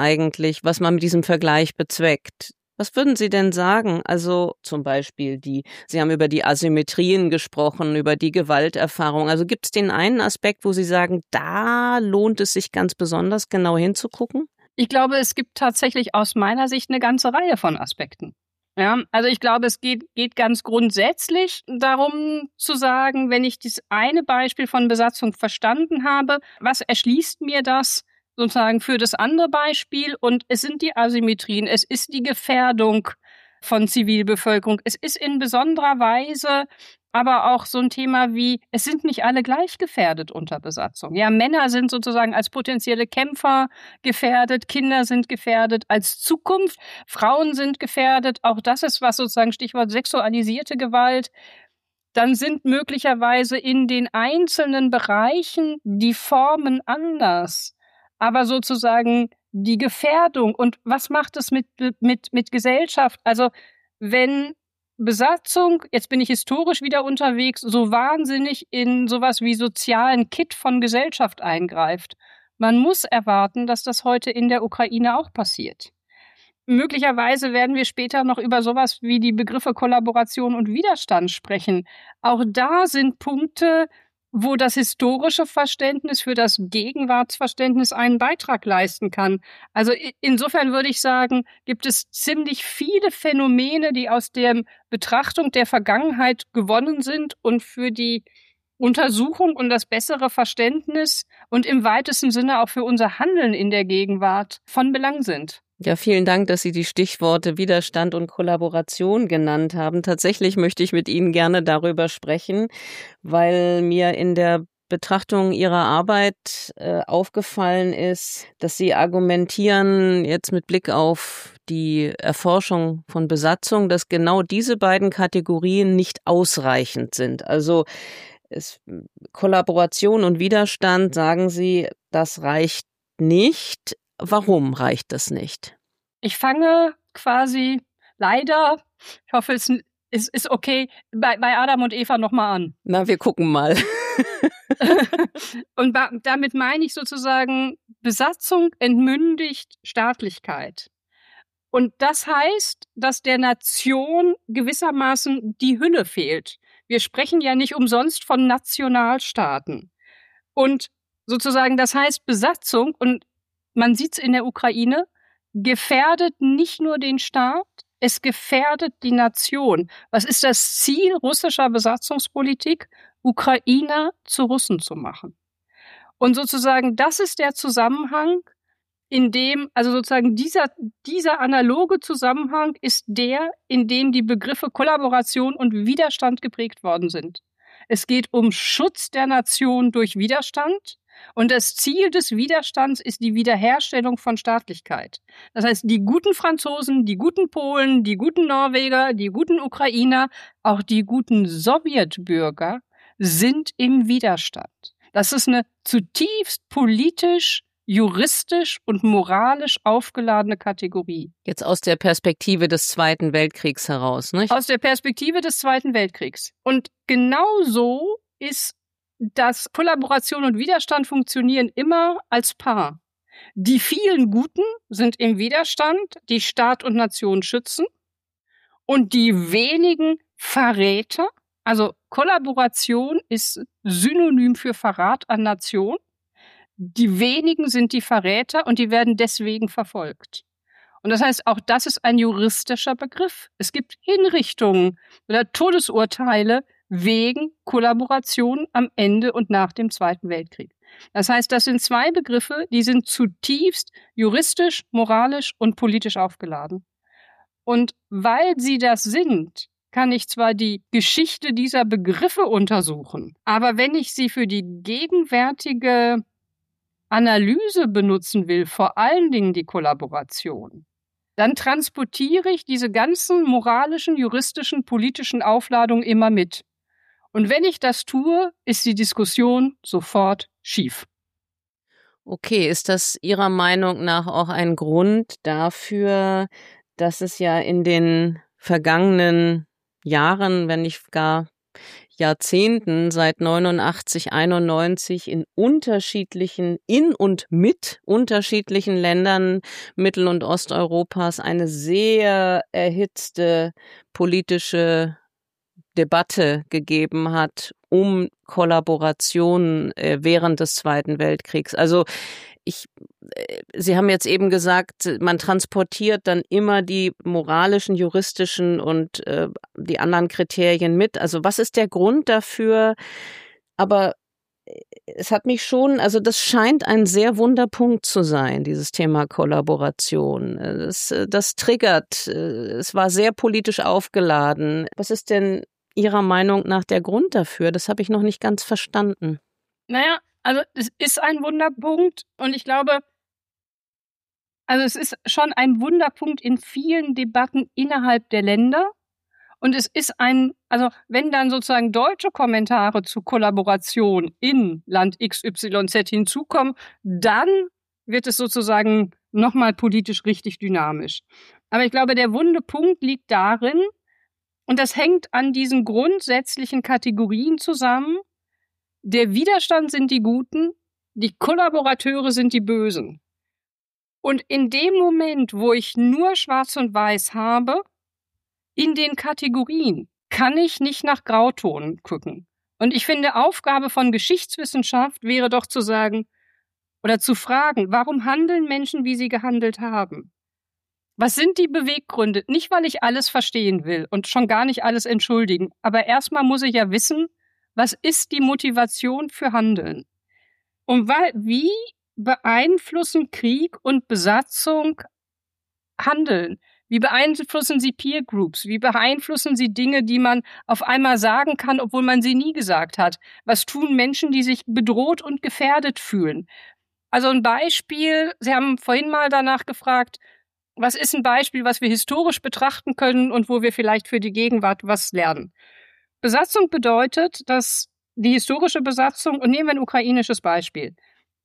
mit diesem Vergleich bezweckt. Was würden Sie denn sagen? Also zum Beispiel Sie haben über die Asymmetrien gesprochen, über die Gewalterfahrung. Also gibt es den einen Aspekt, wo Sie sagen, da lohnt es sich ganz besonders genau hinzugucken? Ich glaube, es gibt tatsächlich aus meiner Sicht eine ganze Reihe von Aspekten. Ja, also ich glaube, es geht ganz grundsätzlich darum zu sagen, wenn ich das eine Beispiel von Besatzung verstanden habe, was erschließt mir das sozusagen für das andere Beispiel? Und es sind die Asymmetrien, es ist die Gefährdung von Zivilbevölkerung, es ist in besonderer Weise aber auch so ein Thema wie, es sind nicht alle gleich gefährdet unter Besatzung. Ja, Männer sind sozusagen als potenzielle Kämpfer gefährdet, Kinder sind gefährdet als Zukunft, Frauen sind gefährdet. Auch das ist was sozusagen Stichwort sexualisierte Gewalt. Dann sind möglicherweise in den einzelnen Bereichen die Formen anders. Aber sozusagen die Gefährdung und was macht es mit Gesellschaft? Also wenn Besatzung, jetzt bin ich historisch wieder unterwegs, so wahnsinnig in sowas wie sozialen Kit von Gesellschaft eingreift. Man muss erwarten, dass das heute in der Ukraine auch passiert. Möglicherweise werden wir später noch über sowas wie die Begriffe Kollaboration und Widerstand sprechen. Auch da sind Punkte, wo das historische Verständnis für das Gegenwartsverständnis einen Beitrag leisten kann. Also insofern würde ich sagen, gibt es ziemlich viele Phänomene, die aus der Betrachtung der Vergangenheit gewonnen sind und für die Untersuchung und das bessere Verständnis und im weitesten Sinne auch für unser Handeln in der Gegenwart von Belang sind. Ja, vielen Dank, dass Sie die Stichworte Widerstand und Kollaboration genannt haben. Tatsächlich möchte ich mit Ihnen gerne darüber sprechen, weil mir in der Betrachtung Ihrer Arbeit aufgefallen ist, dass Sie argumentieren, jetzt mit Blick auf die Erforschung von Besatzung, dass genau diese beiden Kategorien nicht ausreichend sind. Also Kollaboration und Widerstand, sagen Sie, das reicht nicht. Warum reicht das nicht? Ich fange quasi leider, ich hoffe, es ist okay, bei Adam und Eva nochmal an. Na, wir gucken mal. Und damit meine ich sozusagen, Besatzung entmündigt Staatlichkeit. Und das heißt, dass der Nation gewissermaßen die Hülle fehlt. Wir sprechen ja nicht umsonst von Nationalstaaten. Und sozusagen, das heißt Besatzung, und man sieht es in der Ukraine, gefährdet nicht nur den Staat, es gefährdet die Nation. Was ist das Ziel russischer Besatzungspolitik? Ukrainer zu Russen zu machen. Und sozusagen, das ist der Zusammenhang, in dem, also sozusagen dieser analoge Zusammenhang ist der, in dem die Begriffe Kollaboration und Widerstand geprägt worden sind. Es geht um Schutz der Nation durch Widerstand. Und das Ziel des Widerstands ist die Wiederherstellung von Staatlichkeit. Das heißt, die guten Franzosen, die guten Polen, die guten Norweger, die guten Ukrainer, auch die guten Sowjetbürger sind im Widerstand. Das ist eine zutiefst politisch, juristisch und moralisch aufgeladene Kategorie. Jetzt aus der Perspektive des Zweiten Weltkriegs heraus, nicht? Aus der Perspektive des Zweiten Weltkriegs. Und genau so ist dass Kollaboration und Widerstand funktionieren immer als Paar. Die vielen Guten sind im Widerstand, die Staat und Nation schützen. Und die wenigen Verräter, also Kollaboration ist Synonym für Verrat an Nation. Die wenigen sind die Verräter und die werden deswegen verfolgt. Und das heißt, auch das ist ein juristischer Begriff. Es gibt Hinrichtungen oder Todesurteile wegen Kollaboration am Ende und nach dem Zweiten Weltkrieg. Das heißt, das sind zwei Begriffe, die sind zutiefst juristisch, moralisch und politisch aufgeladen. Und weil sie das sind, kann ich zwar die Geschichte dieser Begriffe untersuchen, aber wenn ich sie für die gegenwärtige Analyse benutzen will, vor allen Dingen die Kollaboration, dann transportiere ich diese ganzen moralischen, juristischen, politischen Aufladungen immer mit. Und wenn ich das tue, ist die Diskussion sofort schief. Okay, ist das Ihrer Meinung nach auch ein Grund dafür, dass es ja in den vergangenen Jahren, wenn nicht gar Jahrzehnten, seit 89, 91 in und mit unterschiedlichen Ländern Mittel- und Osteuropas eine sehr erhitzte politische Debatte gegeben hat um Kollaboration während des Zweiten Weltkriegs. Also Sie haben jetzt eben gesagt, man transportiert dann immer die moralischen, juristischen und die anderen Kriterien mit. Also was ist der Grund dafür? Aber es hat mich schon, also das scheint ein sehr wunder Punkt zu sein, dieses Thema Kollaboration. Das triggert, es war sehr politisch aufgeladen. Was ist denn Ihrer Meinung nach der Grund dafür? Das habe ich noch nicht ganz verstanden. Naja, also es ist ein Wunderpunkt und ich glaube, also es ist schon ein Wunderpunkt in vielen Debatten innerhalb der Länder. Und es ist also wenn dann sozusagen deutsche Kommentare zu Kollaboration in Land XYZ hinzukommen, dann wird es sozusagen nochmal politisch richtig dynamisch. Aber ich glaube, der wunde Punkt liegt darin, und das hängt an diesen grundsätzlichen Kategorien zusammen, der Widerstand sind die Guten, die Kollaborateure sind die Bösen. Und in dem Moment, wo ich nur Schwarz und Weiß habe, in den Kategorien, kann ich nicht nach Grautonen gucken. Und ich finde, Aufgabe von Geschichtswissenschaft wäre doch zu sagen oder zu fragen, warum handeln Menschen, wie sie gehandelt haben? Was sind die Beweggründe? Nicht, weil ich alles verstehen will und schon gar nicht alles entschuldigen, aber erstmal muss ich ja wissen, was ist die Motivation für Handeln? Und wie beeinflussen Krieg und Besatzung Handeln? Wie beeinflussen sie Peer Groups? Wie beeinflussen sie Dinge, die man auf einmal sagen kann, obwohl man sie nie gesagt hat? Was tun Menschen, die sich bedroht und gefährdet fühlen? Also ein Beispiel, Sie haben vorhin mal danach gefragt, was ist ein Beispiel, was wir historisch betrachten können und wo wir vielleicht für die Gegenwart was lernen? Besatzung bedeutet, dass die historische Besatzung, und nehmen wir ein ukrainisches Beispiel,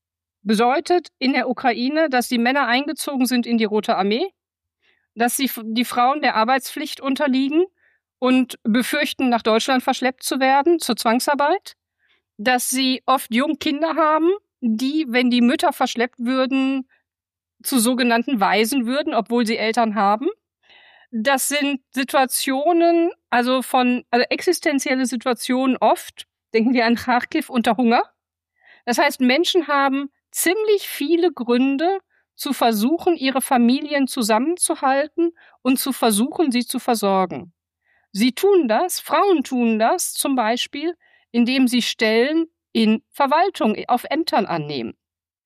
bedeutet in der Ukraine, dass die Männer eingezogen sind in die Rote Armee, dass die Frauen der Arbeitspflicht unterliegen und befürchten, nach Deutschland verschleppt zu werden zur Zwangsarbeit, dass sie oft Jungkinder haben, die, wenn die Mütter verschleppt würden, zu sogenannten Waisen würden, obwohl sie Eltern haben. Das sind Situationen, also existenzielle Situationen oft, denken wir an Charkiw, unter Hunger. Das heißt, Menschen haben ziemlich viele Gründe, zu versuchen, ihre Familien zusammenzuhalten und zu versuchen, sie zu versorgen. Sie tun das, Frauen tun das zum Beispiel, indem sie Stellen in Verwaltung, auf Ämtern annehmen.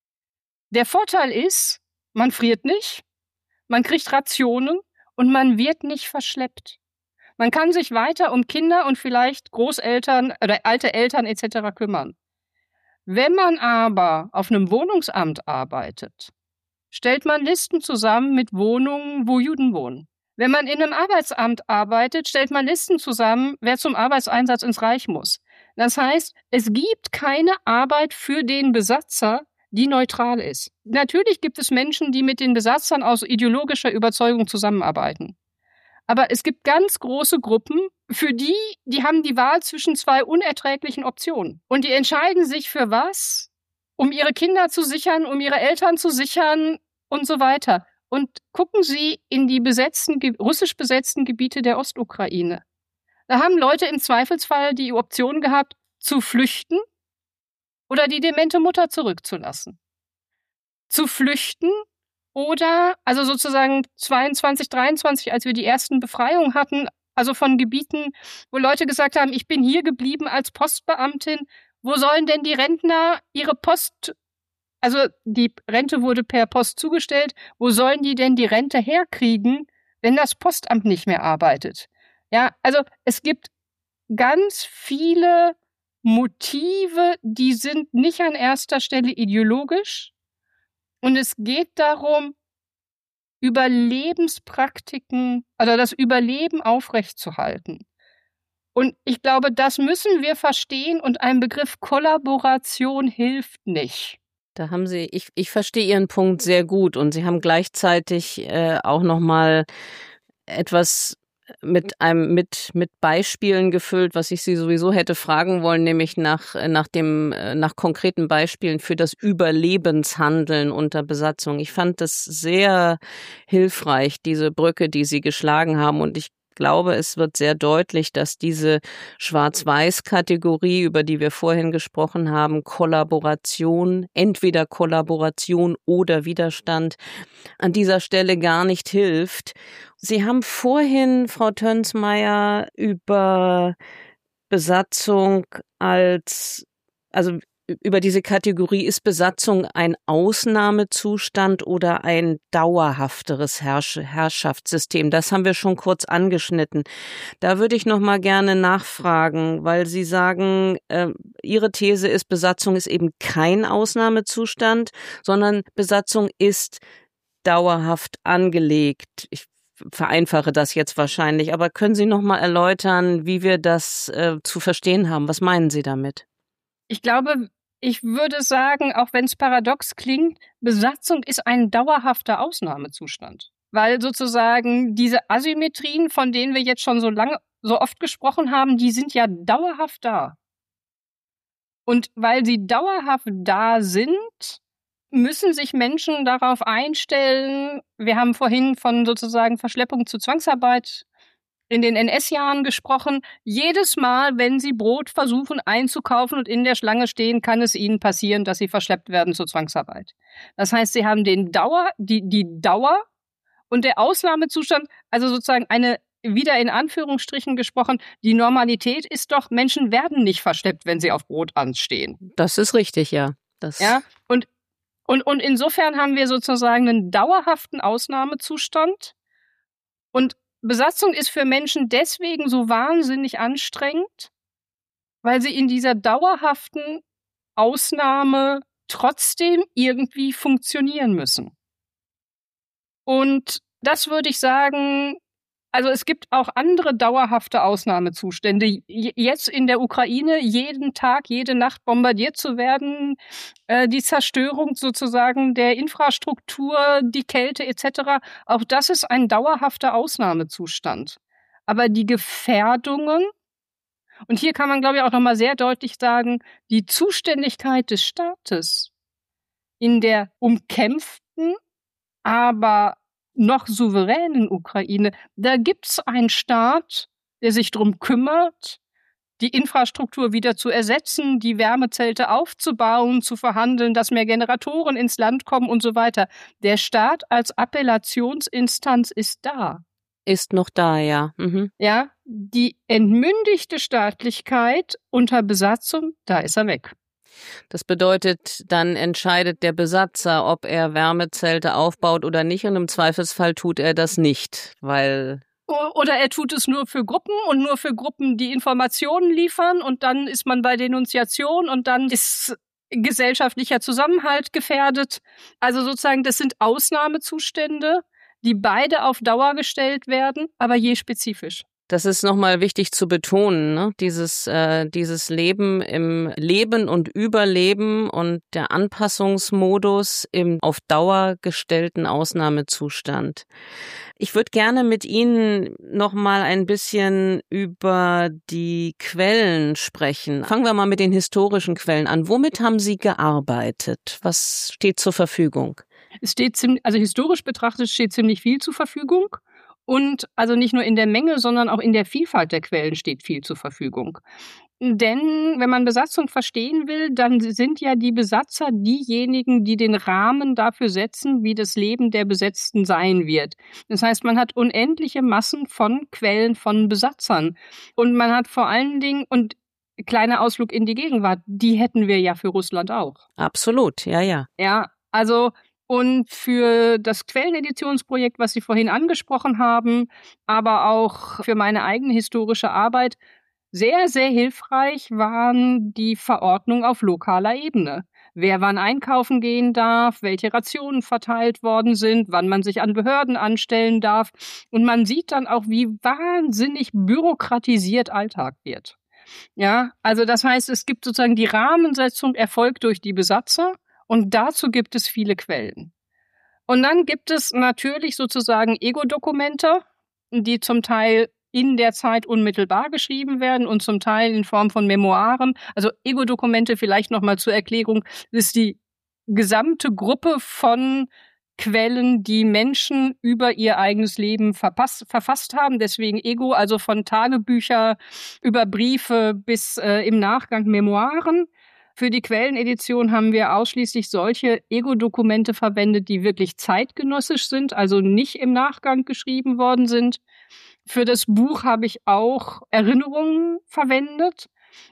Der Vorteil ist, man friert nicht, man kriegt Rationen und man wird nicht verschleppt. Man kann sich weiter um Kinder und vielleicht Großeltern oder alte Eltern etc. kümmern. Wenn man aber auf einem Wohnungsamt arbeitet, stellt man Listen zusammen mit Wohnungen, wo Juden wohnen. Wenn man in einem Arbeitsamt arbeitet, stellt man Listen zusammen, wer zum Arbeitseinsatz ins Reich muss. Das heißt, es gibt keine Arbeit für den Besatzer, die neutral ist. Natürlich gibt es Menschen, die mit den Besatzern aus ideologischer Überzeugung zusammenarbeiten. Aber es gibt ganz große Gruppen, für die haben die Wahl zwischen zwei unerträglichen Optionen. Und die entscheiden sich für was? Um ihre Kinder zu sichern, um ihre Eltern zu sichern und so weiter. Und gucken Sie in die russisch besetzten Gebiete der Ostukraine. Da haben Leute im Zweifelsfall die Option gehabt, zu flüchten oder die demente Mutter zurückzulassen. Zu flüchten oder, also sozusagen 22, 23, als wir die ersten Befreiungen hatten, also von Gebieten, wo Leute gesagt haben, ich bin hier geblieben als Postbeamtin. Wo sollen denn die Rentner ihre Post, also die Rente wurde per Post zugestellt, wo sollen die denn die Rente herkriegen, wenn das Postamt nicht mehr arbeitet? Ja, also es gibt ganz viele Motive, die sind nicht an erster Stelle ideologisch und es geht darum, Überlebenspraktiken, also das Überleben aufrechtzuerhalten. Und ich glaube, das müssen wir verstehen und ein Begriff Kollaboration hilft nicht. Da haben Sie, ich verstehe Ihren Punkt sehr gut und Sie haben gleichzeitig auch nochmal etwas mit Beispielen gefüllt, was ich Sie sowieso hätte fragen wollen, nämlich nach konkreten Beispielen für das Überlebenshandeln unter Besatzung. Ich fand das sehr hilfreich, diese Brücke, die Sie geschlagen haben, und ich glaube, es wird sehr deutlich, dass diese Schwarz-Weiß-Kategorie, über die wir vorhin gesprochen haben, Kollaboration, entweder Kollaboration oder Widerstand, an dieser Stelle gar nicht hilft. Sie haben vorhin, Frau Tönsmeier, über Besatzung über diese Kategorie, ist Besatzung ein Ausnahmezustand oder ein dauerhafteres Herrschaftssystem? Das haben wir schon kurz angeschnitten. Da würde ich noch mal gerne nachfragen, weil Sie sagen, Ihre These ist, Besatzung ist eben kein Ausnahmezustand, sondern Besatzung ist dauerhaft angelegt. Ich vereinfache das jetzt wahrscheinlich, aber können Sie noch mal erläutern, wie wir das zu verstehen haben? Was meinen Sie damit? Ich glaube, ich würde sagen, auch wenn es paradox klingt, Besatzung ist ein dauerhafter Ausnahmezustand. Weil sozusagen diese Asymmetrien, von denen wir jetzt schon so oft gesprochen haben, die sind ja dauerhaft da. Und weil sie dauerhaft da sind, müssen sich Menschen darauf einstellen. Wir haben vorhin von sozusagen Verschleppung zu Zwangsarbeit in den NS-Jahren gesprochen. Jedes Mal, wenn sie Brot versuchen einzukaufen und in der Schlange stehen, kann es ihnen passieren, dass sie verschleppt werden zur Zwangsarbeit. Das heißt, sie haben die Dauer und der Ausnahmezustand, also sozusagen wieder in Anführungsstrichen gesprochen, die Normalität ist doch, Menschen werden nicht verschleppt, wenn sie auf Brot anstehen. Das ist richtig, ja. Ja, und insofern haben wir sozusagen einen dauerhaften Ausnahmezustand. Und Besatzung ist für Menschen deswegen so wahnsinnig anstrengend, weil sie in dieser dauerhaften Ausnahme trotzdem irgendwie funktionieren müssen. Und das würde ich sagen, Also es gibt auch andere dauerhafte Ausnahmezustände. Jetzt in der Ukraine jeden Tag, jede Nacht bombardiert zu werden, die Zerstörung sozusagen der Infrastruktur, die Kälte etc., auch das ist ein dauerhafter Ausnahmezustand. Aber die Gefährdungen, und hier kann man, glaube ich, auch nochmal sehr deutlich sagen, die Zuständigkeit des Staates in der umkämpften, aber noch souveränen Ukraine, da gibt's einen Staat, der sich drum kümmert, die Infrastruktur wieder zu ersetzen, die Wärmezelte aufzubauen, zu verhandeln, dass mehr Generatoren ins Land kommen und so weiter. Der Staat als Appellationsinstanz ist da. Ist noch da, ja. Mhm. Ja, die entmündigte Staatlichkeit unter Besatzung, da ist er weg. Das bedeutet, dann entscheidet der Besatzer, ob er Wärmezelte aufbaut oder nicht, und im Zweifelsfall tut er das nicht, weil... Oder er tut es nur für Gruppen und nur für Gruppen, die Informationen liefern, und dann ist man bei Denunziation und dann ist gesellschaftlicher Zusammenhalt gefährdet. Also sozusagen, das sind Ausnahmezustände, die beide auf Dauer gestellt werden, aber je spezifisch. Das ist nochmal wichtig zu betonen, ne? Dieses Leben im Leben und Überleben und der Anpassungsmodus im auf Dauer gestellten Ausnahmezustand. Ich würde gerne mit Ihnen nochmal ein bisschen über die Quellen sprechen. Fangen wir mal mit den historischen Quellen an. Womit haben Sie gearbeitet? Was steht zur Verfügung? Es steht historisch betrachtet steht ziemlich viel zur Verfügung. Und also nicht nur in der Menge, sondern auch in der Vielfalt der Quellen steht viel zur Verfügung. Denn wenn man Besatzung verstehen will, dann sind ja die Besatzer diejenigen, die den Rahmen dafür setzen, wie das Leben der Besetzten sein wird. Das heißt, man hat unendliche Massen von Quellen von Besatzern. Und man hat vor allen Dingen, und kleiner Ausflug in die Gegenwart, die hätten wir ja für Russland auch. Absolut, ja, ja. Ja, also... Und für das Quelleneditionsprojekt, was Sie vorhin angesprochen haben, aber auch für meine eigene historische Arbeit, sehr, sehr hilfreich waren die Verordnungen auf lokaler Ebene. Wer wann einkaufen gehen darf, welche Rationen verteilt worden sind, wann man sich an Behörden anstellen darf. Und man sieht dann auch, wie wahnsinnig bürokratisiert Alltag wird. Ja, also das heißt, es gibt sozusagen die Rahmensetzung erfolgt durch die Besatzer. Und dazu gibt es viele Quellen. Und dann gibt es natürlich sozusagen Ego-Dokumente, die zum Teil in der Zeit unmittelbar geschrieben werden und zum Teil in Form von Memoiren. Also Ego-Dokumente, vielleicht nochmal zur Erklärung, ist die gesamte Gruppe von Quellen, die Menschen über ihr eigenes Leben verfasst haben. Deswegen Ego, also von Tagebücher über Briefe bis im Nachgang Memoiren. Für die Quellenedition haben wir ausschließlich solche Ego-Dokumente verwendet, die wirklich zeitgenössisch sind, also nicht im Nachgang geschrieben worden sind. Für das Buch habe ich auch Erinnerungen verwendet.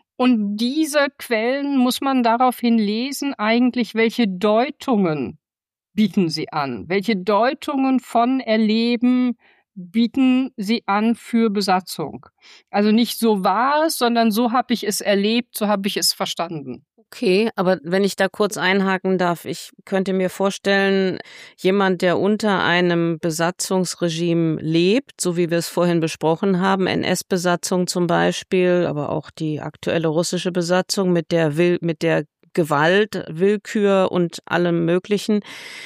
Und diese Quellen muss man daraufhin lesen, eigentlich, welche Deutungen bieten sie an? Welche Deutungen von Erleben bieten sie an für Besatzung? Also nicht so war es, sondern so habe ich es erlebt, so habe ich es verstanden. Okay, aber wenn ich da kurz einhaken darf, ich könnte mir vorstellen, jemand, der unter einem Besatzungsregime lebt, so wie wir es vorhin besprochen haben, NS-Besatzung zum Beispiel, aber auch die aktuelle russische Besatzung mit der Gewalt, Willkür und allem Möglichen.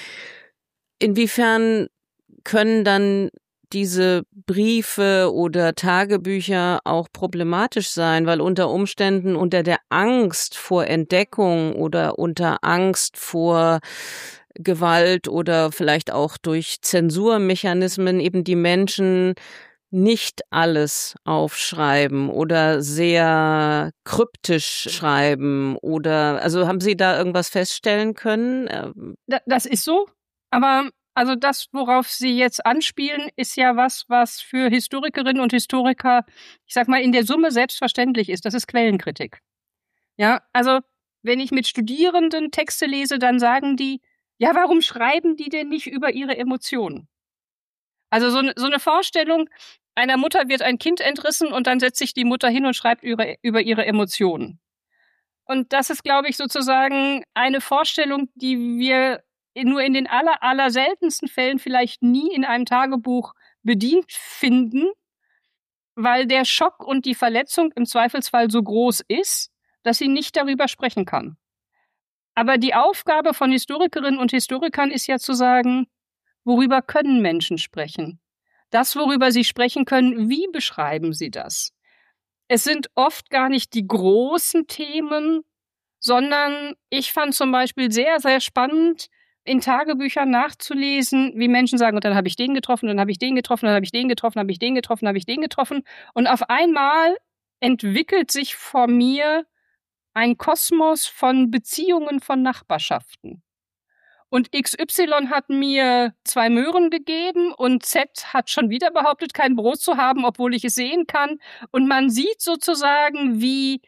Inwiefern können dann diese Briefe oder Tagebücher auch problematisch sein, weil unter Umständen unter der Angst vor Entdeckung oder unter Angst vor Gewalt oder vielleicht auch durch Zensurmechanismen eben die Menschen nicht alles aufschreiben oder sehr kryptisch schreiben oder, also haben Sie da irgendwas feststellen können? Das ist so, aber also das, worauf Sie jetzt anspielen, ist ja was für Historikerinnen und Historiker, ich sag mal, in der Summe selbstverständlich ist. Das ist Quellenkritik. Ja, also wenn ich mit Studierenden Texte lese, dann sagen die, ja, warum schreiben die denn nicht über ihre Emotionen? Also so eine Vorstellung, einer Mutter wird ein Kind entrissen und dann setzt sich die Mutter hin und schreibt über ihre Emotionen. Und das ist, glaube ich, sozusagen eine Vorstellung, die wir nur in den aller seltensten Fällen vielleicht nie in einem Tagebuch bedient finden, weil der Schock und die Verletzung im Zweifelsfall so groß ist, dass sie nicht darüber sprechen kann. Aber die Aufgabe von Historikerinnen und Historikern ist ja zu sagen, worüber können Menschen sprechen? Das, worüber sie sprechen können, wie beschreiben sie das? Es sind oft gar nicht die großen Themen, sondern ich fand zum Beispiel sehr, sehr spannend, in Tagebüchern nachzulesen, wie Menschen sagen, und dann habe ich den getroffen, dann habe ich den getroffen, dann habe ich den getroffen, habe ich den getroffen, habe ich den getroffen. Und auf einmal entwickelt sich vor mir ein Kosmos von Beziehungen von Nachbarschaften. Und XY hat mir 2 Möhren gegeben und Z hat schon wieder behauptet, kein Brot zu haben, obwohl ich es sehen kann. Und man sieht sozusagen, wie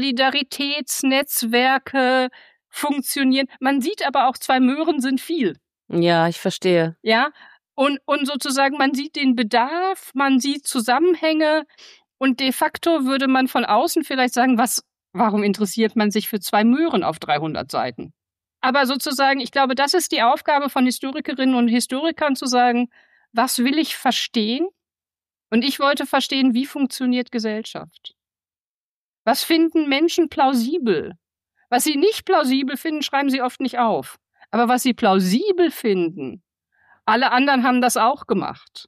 Solidaritätsnetzwerke funktionieren. Man sieht aber auch, 2 Möhren sind viel. Ja, ich verstehe. Ja, und sozusagen, man sieht den Bedarf, man sieht Zusammenhänge und de facto würde man von außen vielleicht sagen, warum interessiert man sich für 2 Möhren auf 300 Seiten? Aber sozusagen, ich glaube, das ist die Aufgabe von Historikerinnen und Historikern zu sagen, was will ich verstehen? Und ich wollte verstehen, wie funktioniert Gesellschaft? Was finden Menschen plausibel? Was sie nicht plausibel finden, schreiben sie oft nicht auf. Aber was sie plausibel finden, alle anderen haben das auch gemacht.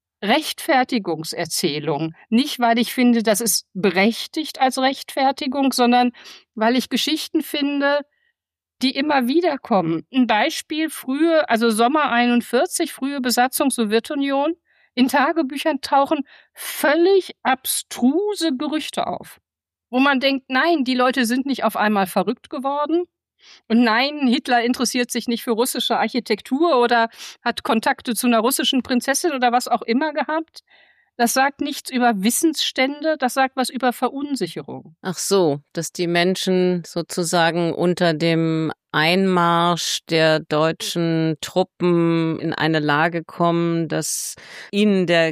Rechtfertigungserzählung. Nicht, weil ich finde, das ist berechtigt als Rechtfertigung, sondern weil ich Geschichten finde, die immer wieder kommen. Ein Beispiel, also Sommer 41, frühe Besatzung Sowjetunion. In Tagebüchern tauchen völlig abstruse Gerüchte auf, wo man denkt, nein, die Leute sind nicht auf einmal verrückt geworden. Und nein, Hitler interessiert sich nicht für russische Architektur oder hat Kontakte zu einer russischen Prinzessin oder was auch immer gehabt. Das sagt nichts über Wissensstände, das sagt was über Verunsicherung. Ach so, dass die Menschen sozusagen unter dem Einmarsch der deutschen Truppen in eine Lage kommen, dass ihnen der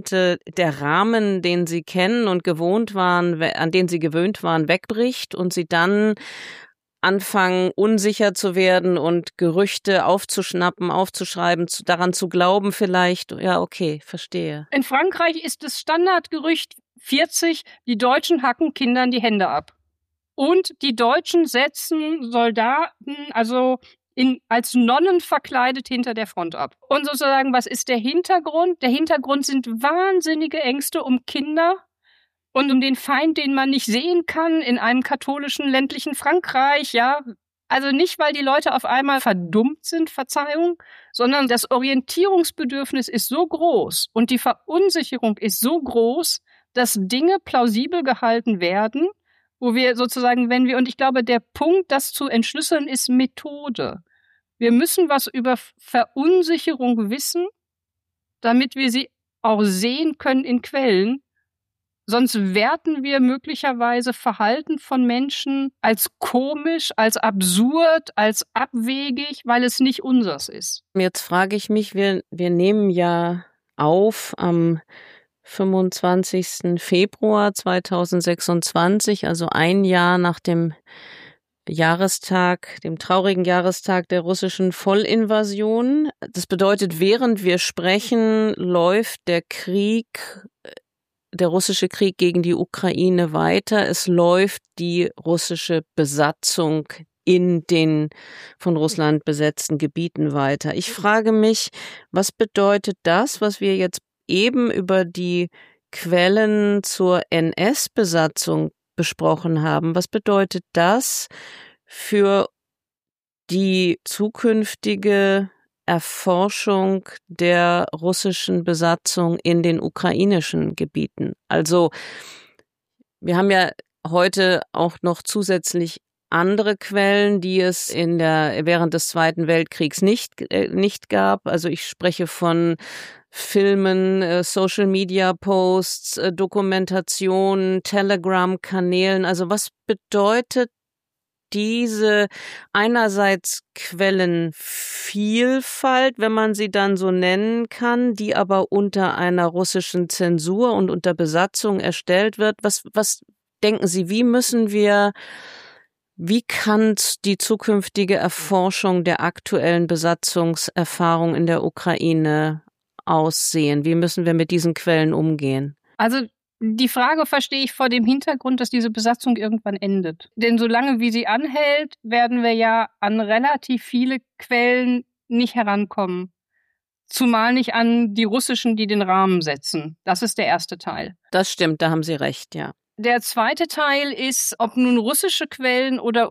Rahmen, den sie kennen und gewohnt waren, an den sie gewöhnt waren, wegbricht und sie dann anfangen, unsicher zu werden und Gerüchte aufzuschnappen, aufzuschreiben, daran zu glauben vielleicht. Ja, okay, verstehe. In Frankreich ist das Standardgerücht 40, die Deutschen hacken Kindern die Hände ab. Und die Deutschen setzen Soldaten, also als Nonnen verkleidet hinter der Front ab. Und sozusagen, was ist der Hintergrund? Der Hintergrund sind wahnsinnige Ängste um Kinder und um den Feind, den man nicht sehen kann in einem katholischen ländlichen Frankreich, ja. Also nicht, weil die Leute auf einmal verdummt sind, Verzeihung, sondern das Orientierungsbedürfnis ist so groß und die Verunsicherung ist so groß, dass Dinge plausibel gehalten werden, wo wir sozusagen, und ich glaube, der Punkt, das zu entschlüsseln, ist Methode. Wir müssen was über Verunsicherung wissen, damit wir sie auch sehen können in Quellen. Sonst werten wir möglicherweise Verhalten von Menschen als komisch, als absurd, als abwegig, weil es nicht unseres ist. Jetzt frage ich mich, wir nehmen ja auf am 25. Februar 2026, also ein Jahr nach dem traurigen Jahrestag der russischen Vollinvasion. Das bedeutet, während wir sprechen, läuft der russische Krieg gegen die Ukraine weiter. Es läuft die russische Besatzung in den von Russland besetzten Gebieten weiter. Ich frage mich, was bedeutet das, was wir jetzt eben über die Quellen zur NS-Besatzung besprochen haben? Was bedeutet das für die zukünftige Erforschung der russischen Besatzung in den ukrainischen Gebieten? Also, wir haben ja heute auch noch zusätzlich andere Quellen, die es während des Zweiten Weltkriegs nicht gab. Also ich spreche von Filmen, Social-Media-Posts, Dokumentationen, Telegram-Kanälen. Also was bedeutet diese einerseits Quellenvielfalt, wenn man sie dann so nennen kann, die aber unter einer russischen Zensur und unter Besatzung erstellt wird? Was denken Sie, wie kann die zukünftige Erforschung der aktuellen Besatzungserfahrung in der Ukraine aussehen? Wie müssen wir mit diesen Quellen umgehen? Also die Frage verstehe ich vor dem Hintergrund, dass diese Besatzung irgendwann endet. Denn solange wie sie anhält, werden wir ja an relativ viele Quellen nicht herankommen. Zumal nicht an die russischen, die den Rahmen setzen. Das ist der erste Teil. Das stimmt, da haben Sie recht, ja. Der zweite Teil ist, ob nun russische Quellen oder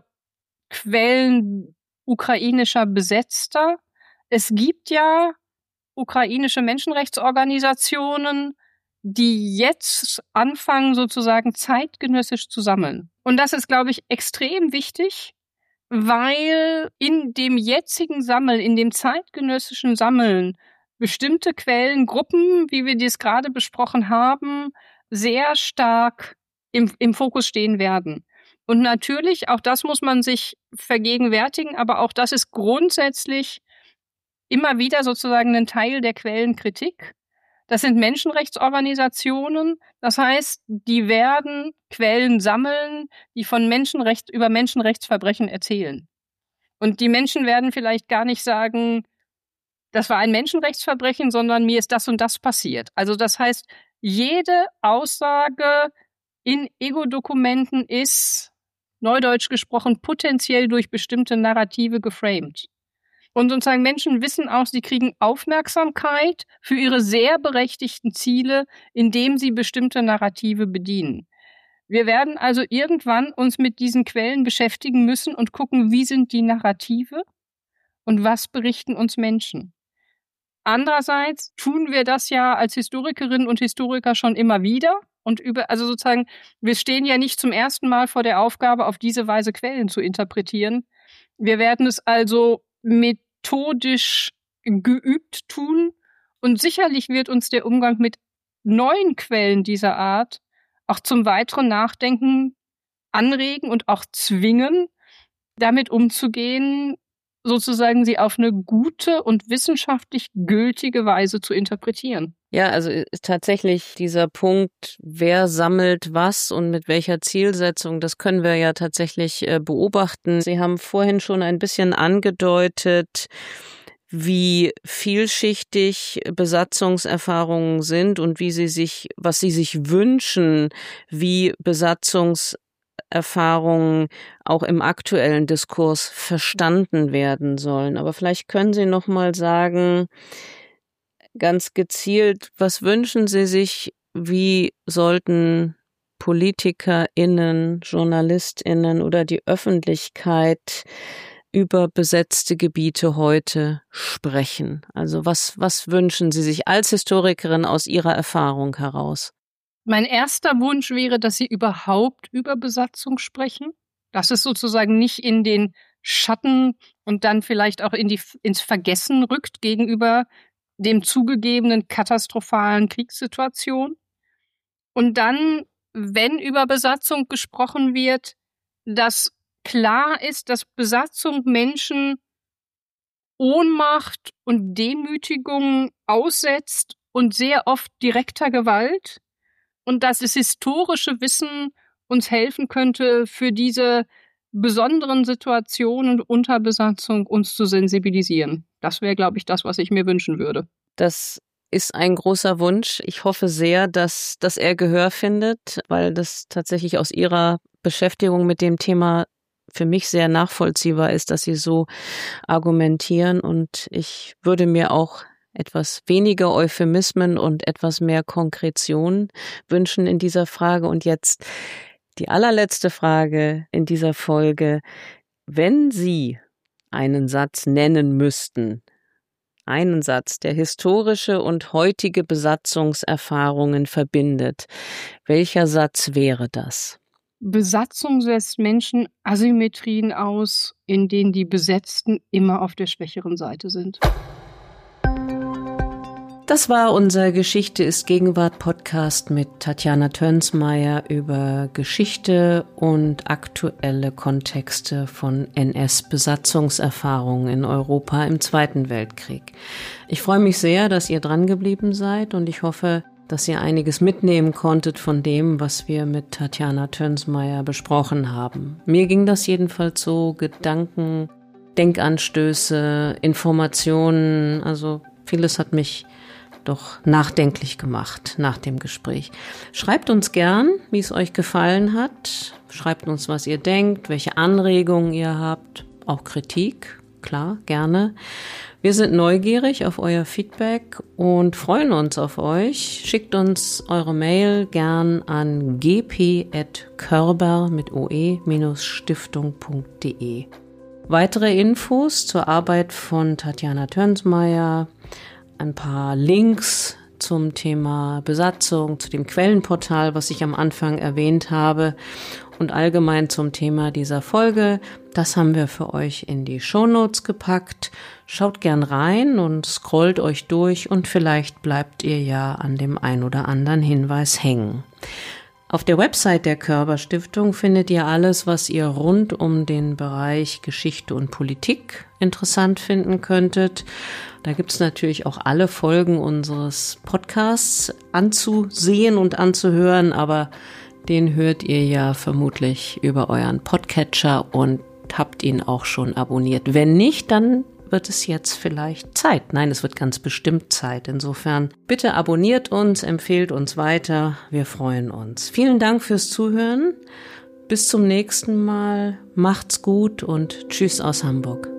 Quellen ukrainischer Besetzter. Es gibt ja ukrainische Menschenrechtsorganisationen, die jetzt anfangen, sozusagen zeitgenössisch zu sammeln. Und das ist, glaube ich, extrem wichtig, weil in dem jetzigen Sammeln, in dem zeitgenössischen Sammeln bestimmte Quellengruppen, wie wir dies gerade besprochen haben, sehr stark im Fokus stehen werden. Und natürlich, auch das muss man sich vergegenwärtigen, aber auch das ist grundsätzlich immer wieder sozusagen ein Teil der Quellenkritik. Das sind Menschenrechtsorganisationen, das heißt, die werden Quellen sammeln, die von über Menschenrechtsverbrechen erzählen. Und die Menschen werden vielleicht gar nicht sagen, das war ein Menschenrechtsverbrechen, sondern mir ist das und das passiert. Also das heißt, jede Aussage in Ego-Dokumenten ist, neudeutsch gesprochen, potenziell durch bestimmte Narrative geframed. Und sozusagen Menschen wissen auch, sie kriegen Aufmerksamkeit für ihre sehr berechtigten Ziele, indem sie bestimmte Narrative bedienen. Wir werden also irgendwann uns mit diesen Quellen beschäftigen müssen und gucken, wie sind die Narrative und was berichten uns Menschen. Andererseits tun wir das ja als Historikerinnen und Historiker schon immer wieder und also sozusagen, wir stehen ja nicht zum ersten Mal vor der Aufgabe, auf diese Weise Quellen zu interpretieren. Wir werden es also methodisch geübt tun und sicherlich wird uns der Umgang mit neuen Quellen dieser Art auch zum weiteren Nachdenken anregen und auch zwingen, damit umzugehen, sozusagen sie auf eine gute und wissenschaftlich gültige Weise zu interpretieren. Ja, also ist tatsächlich dieser Punkt, wer sammelt was und mit welcher Zielsetzung, das können wir ja tatsächlich beobachten. Sie haben vorhin schon ein bisschen angedeutet, wie vielschichtig Besatzungserfahrungen sind und was sie sich wünschen, wie Besatzungserfahrungen auch im aktuellen Diskurs verstanden werden sollen. Aber vielleicht können Sie noch mal sagen, ganz gezielt, was wünschen Sie sich, wie sollten PolitikerInnen, JournalistInnen oder die Öffentlichkeit über besetzte Gebiete heute sprechen? Also was wünschen Sie sich als Historikerin aus Ihrer Erfahrung heraus? Mein erster Wunsch wäre, dass Sie überhaupt über Besatzung sprechen. Dass es sozusagen nicht in den Schatten und dann vielleicht auch ins Vergessen rückt gegenüber dem zugegebenen katastrophalen Kriegssituation. Und dann, wenn über Besatzung gesprochen wird, dass klar ist, dass Besatzung Menschen Ohnmacht und Demütigung aussetzt und sehr oft direkter Gewalt und dass das historische Wissen uns helfen könnte, für diese besonderen Situationen unter Besatzung uns zu sensibilisieren. Das wäre, glaube ich, das, was ich mir wünschen würde. Das ist ein großer Wunsch. Ich hoffe sehr, dass er Gehör findet, weil das tatsächlich aus Ihrer Beschäftigung mit dem Thema für mich sehr nachvollziehbar ist, dass Sie so argumentieren. Und ich würde mir auch etwas weniger Euphemismen und etwas mehr Konkretion wünschen in dieser Frage. Und jetzt die allerletzte Frage in dieser Folge. Wenn Sie einen Satz nennen müssten, einen Satz, der historische und heutige Besatzungserfahrungen verbindet, welcher Satz wäre das? Besatzung setzt Menschen Asymmetrien aus, in denen die Besetzten immer auf der schwächeren Seite sind. Das war unser Geschichte ist Gegenwart Podcast mit Tatjana Tönsmeier über Geschichte und aktuelle Kontexte von NS-Besatzungserfahrungen in Europa im Zweiten Weltkrieg. Ich freue mich sehr, dass ihr dran geblieben seid und ich hoffe, dass ihr einiges mitnehmen konntet von dem, was wir mit Tatjana Tönsmeier besprochen haben. Mir ging das jedenfalls so, Gedanken, Denkanstöße, Informationen, also vieles hat mich doch nachdenklich gemacht nach dem Gespräch. Schreibt uns gern, wie es euch gefallen hat. Schreibt uns, was ihr denkt, welche Anregungen ihr habt, auch Kritik, klar, gerne. Wir sind neugierig auf euer Feedback und freuen uns auf euch. Schickt uns eure Mail gern an gp@körber-stiftung.de. Weitere Infos zur Arbeit von Tatjana Tönsmeier, ein paar Links zum Thema Besatzung, zu dem Quellenportal, was ich am Anfang erwähnt habe, und allgemein zum Thema dieser Folge, das haben wir für euch in die Shownotes gepackt. Schaut gern rein und scrollt euch durch und vielleicht bleibt ihr ja an dem ein oder anderen Hinweis hängen. Auf der Website der Körber Stiftung findet ihr alles, was ihr rund um den Bereich Geschichte und Politik interessant finden könntet. Da gibt's natürlich auch alle Folgen unseres Podcasts anzusehen und anzuhören, aber den hört ihr ja vermutlich über euren Podcatcher und habt ihn auch schon abonniert. Wenn nicht, dann wird es jetzt vielleicht Zeit. Nein, es wird ganz bestimmt Zeit. Insofern bitte abonniert uns, empfehlt uns weiter. Wir freuen uns. Vielen Dank fürs Zuhören. Bis zum nächsten Mal. Macht's gut und tschüss aus Hamburg.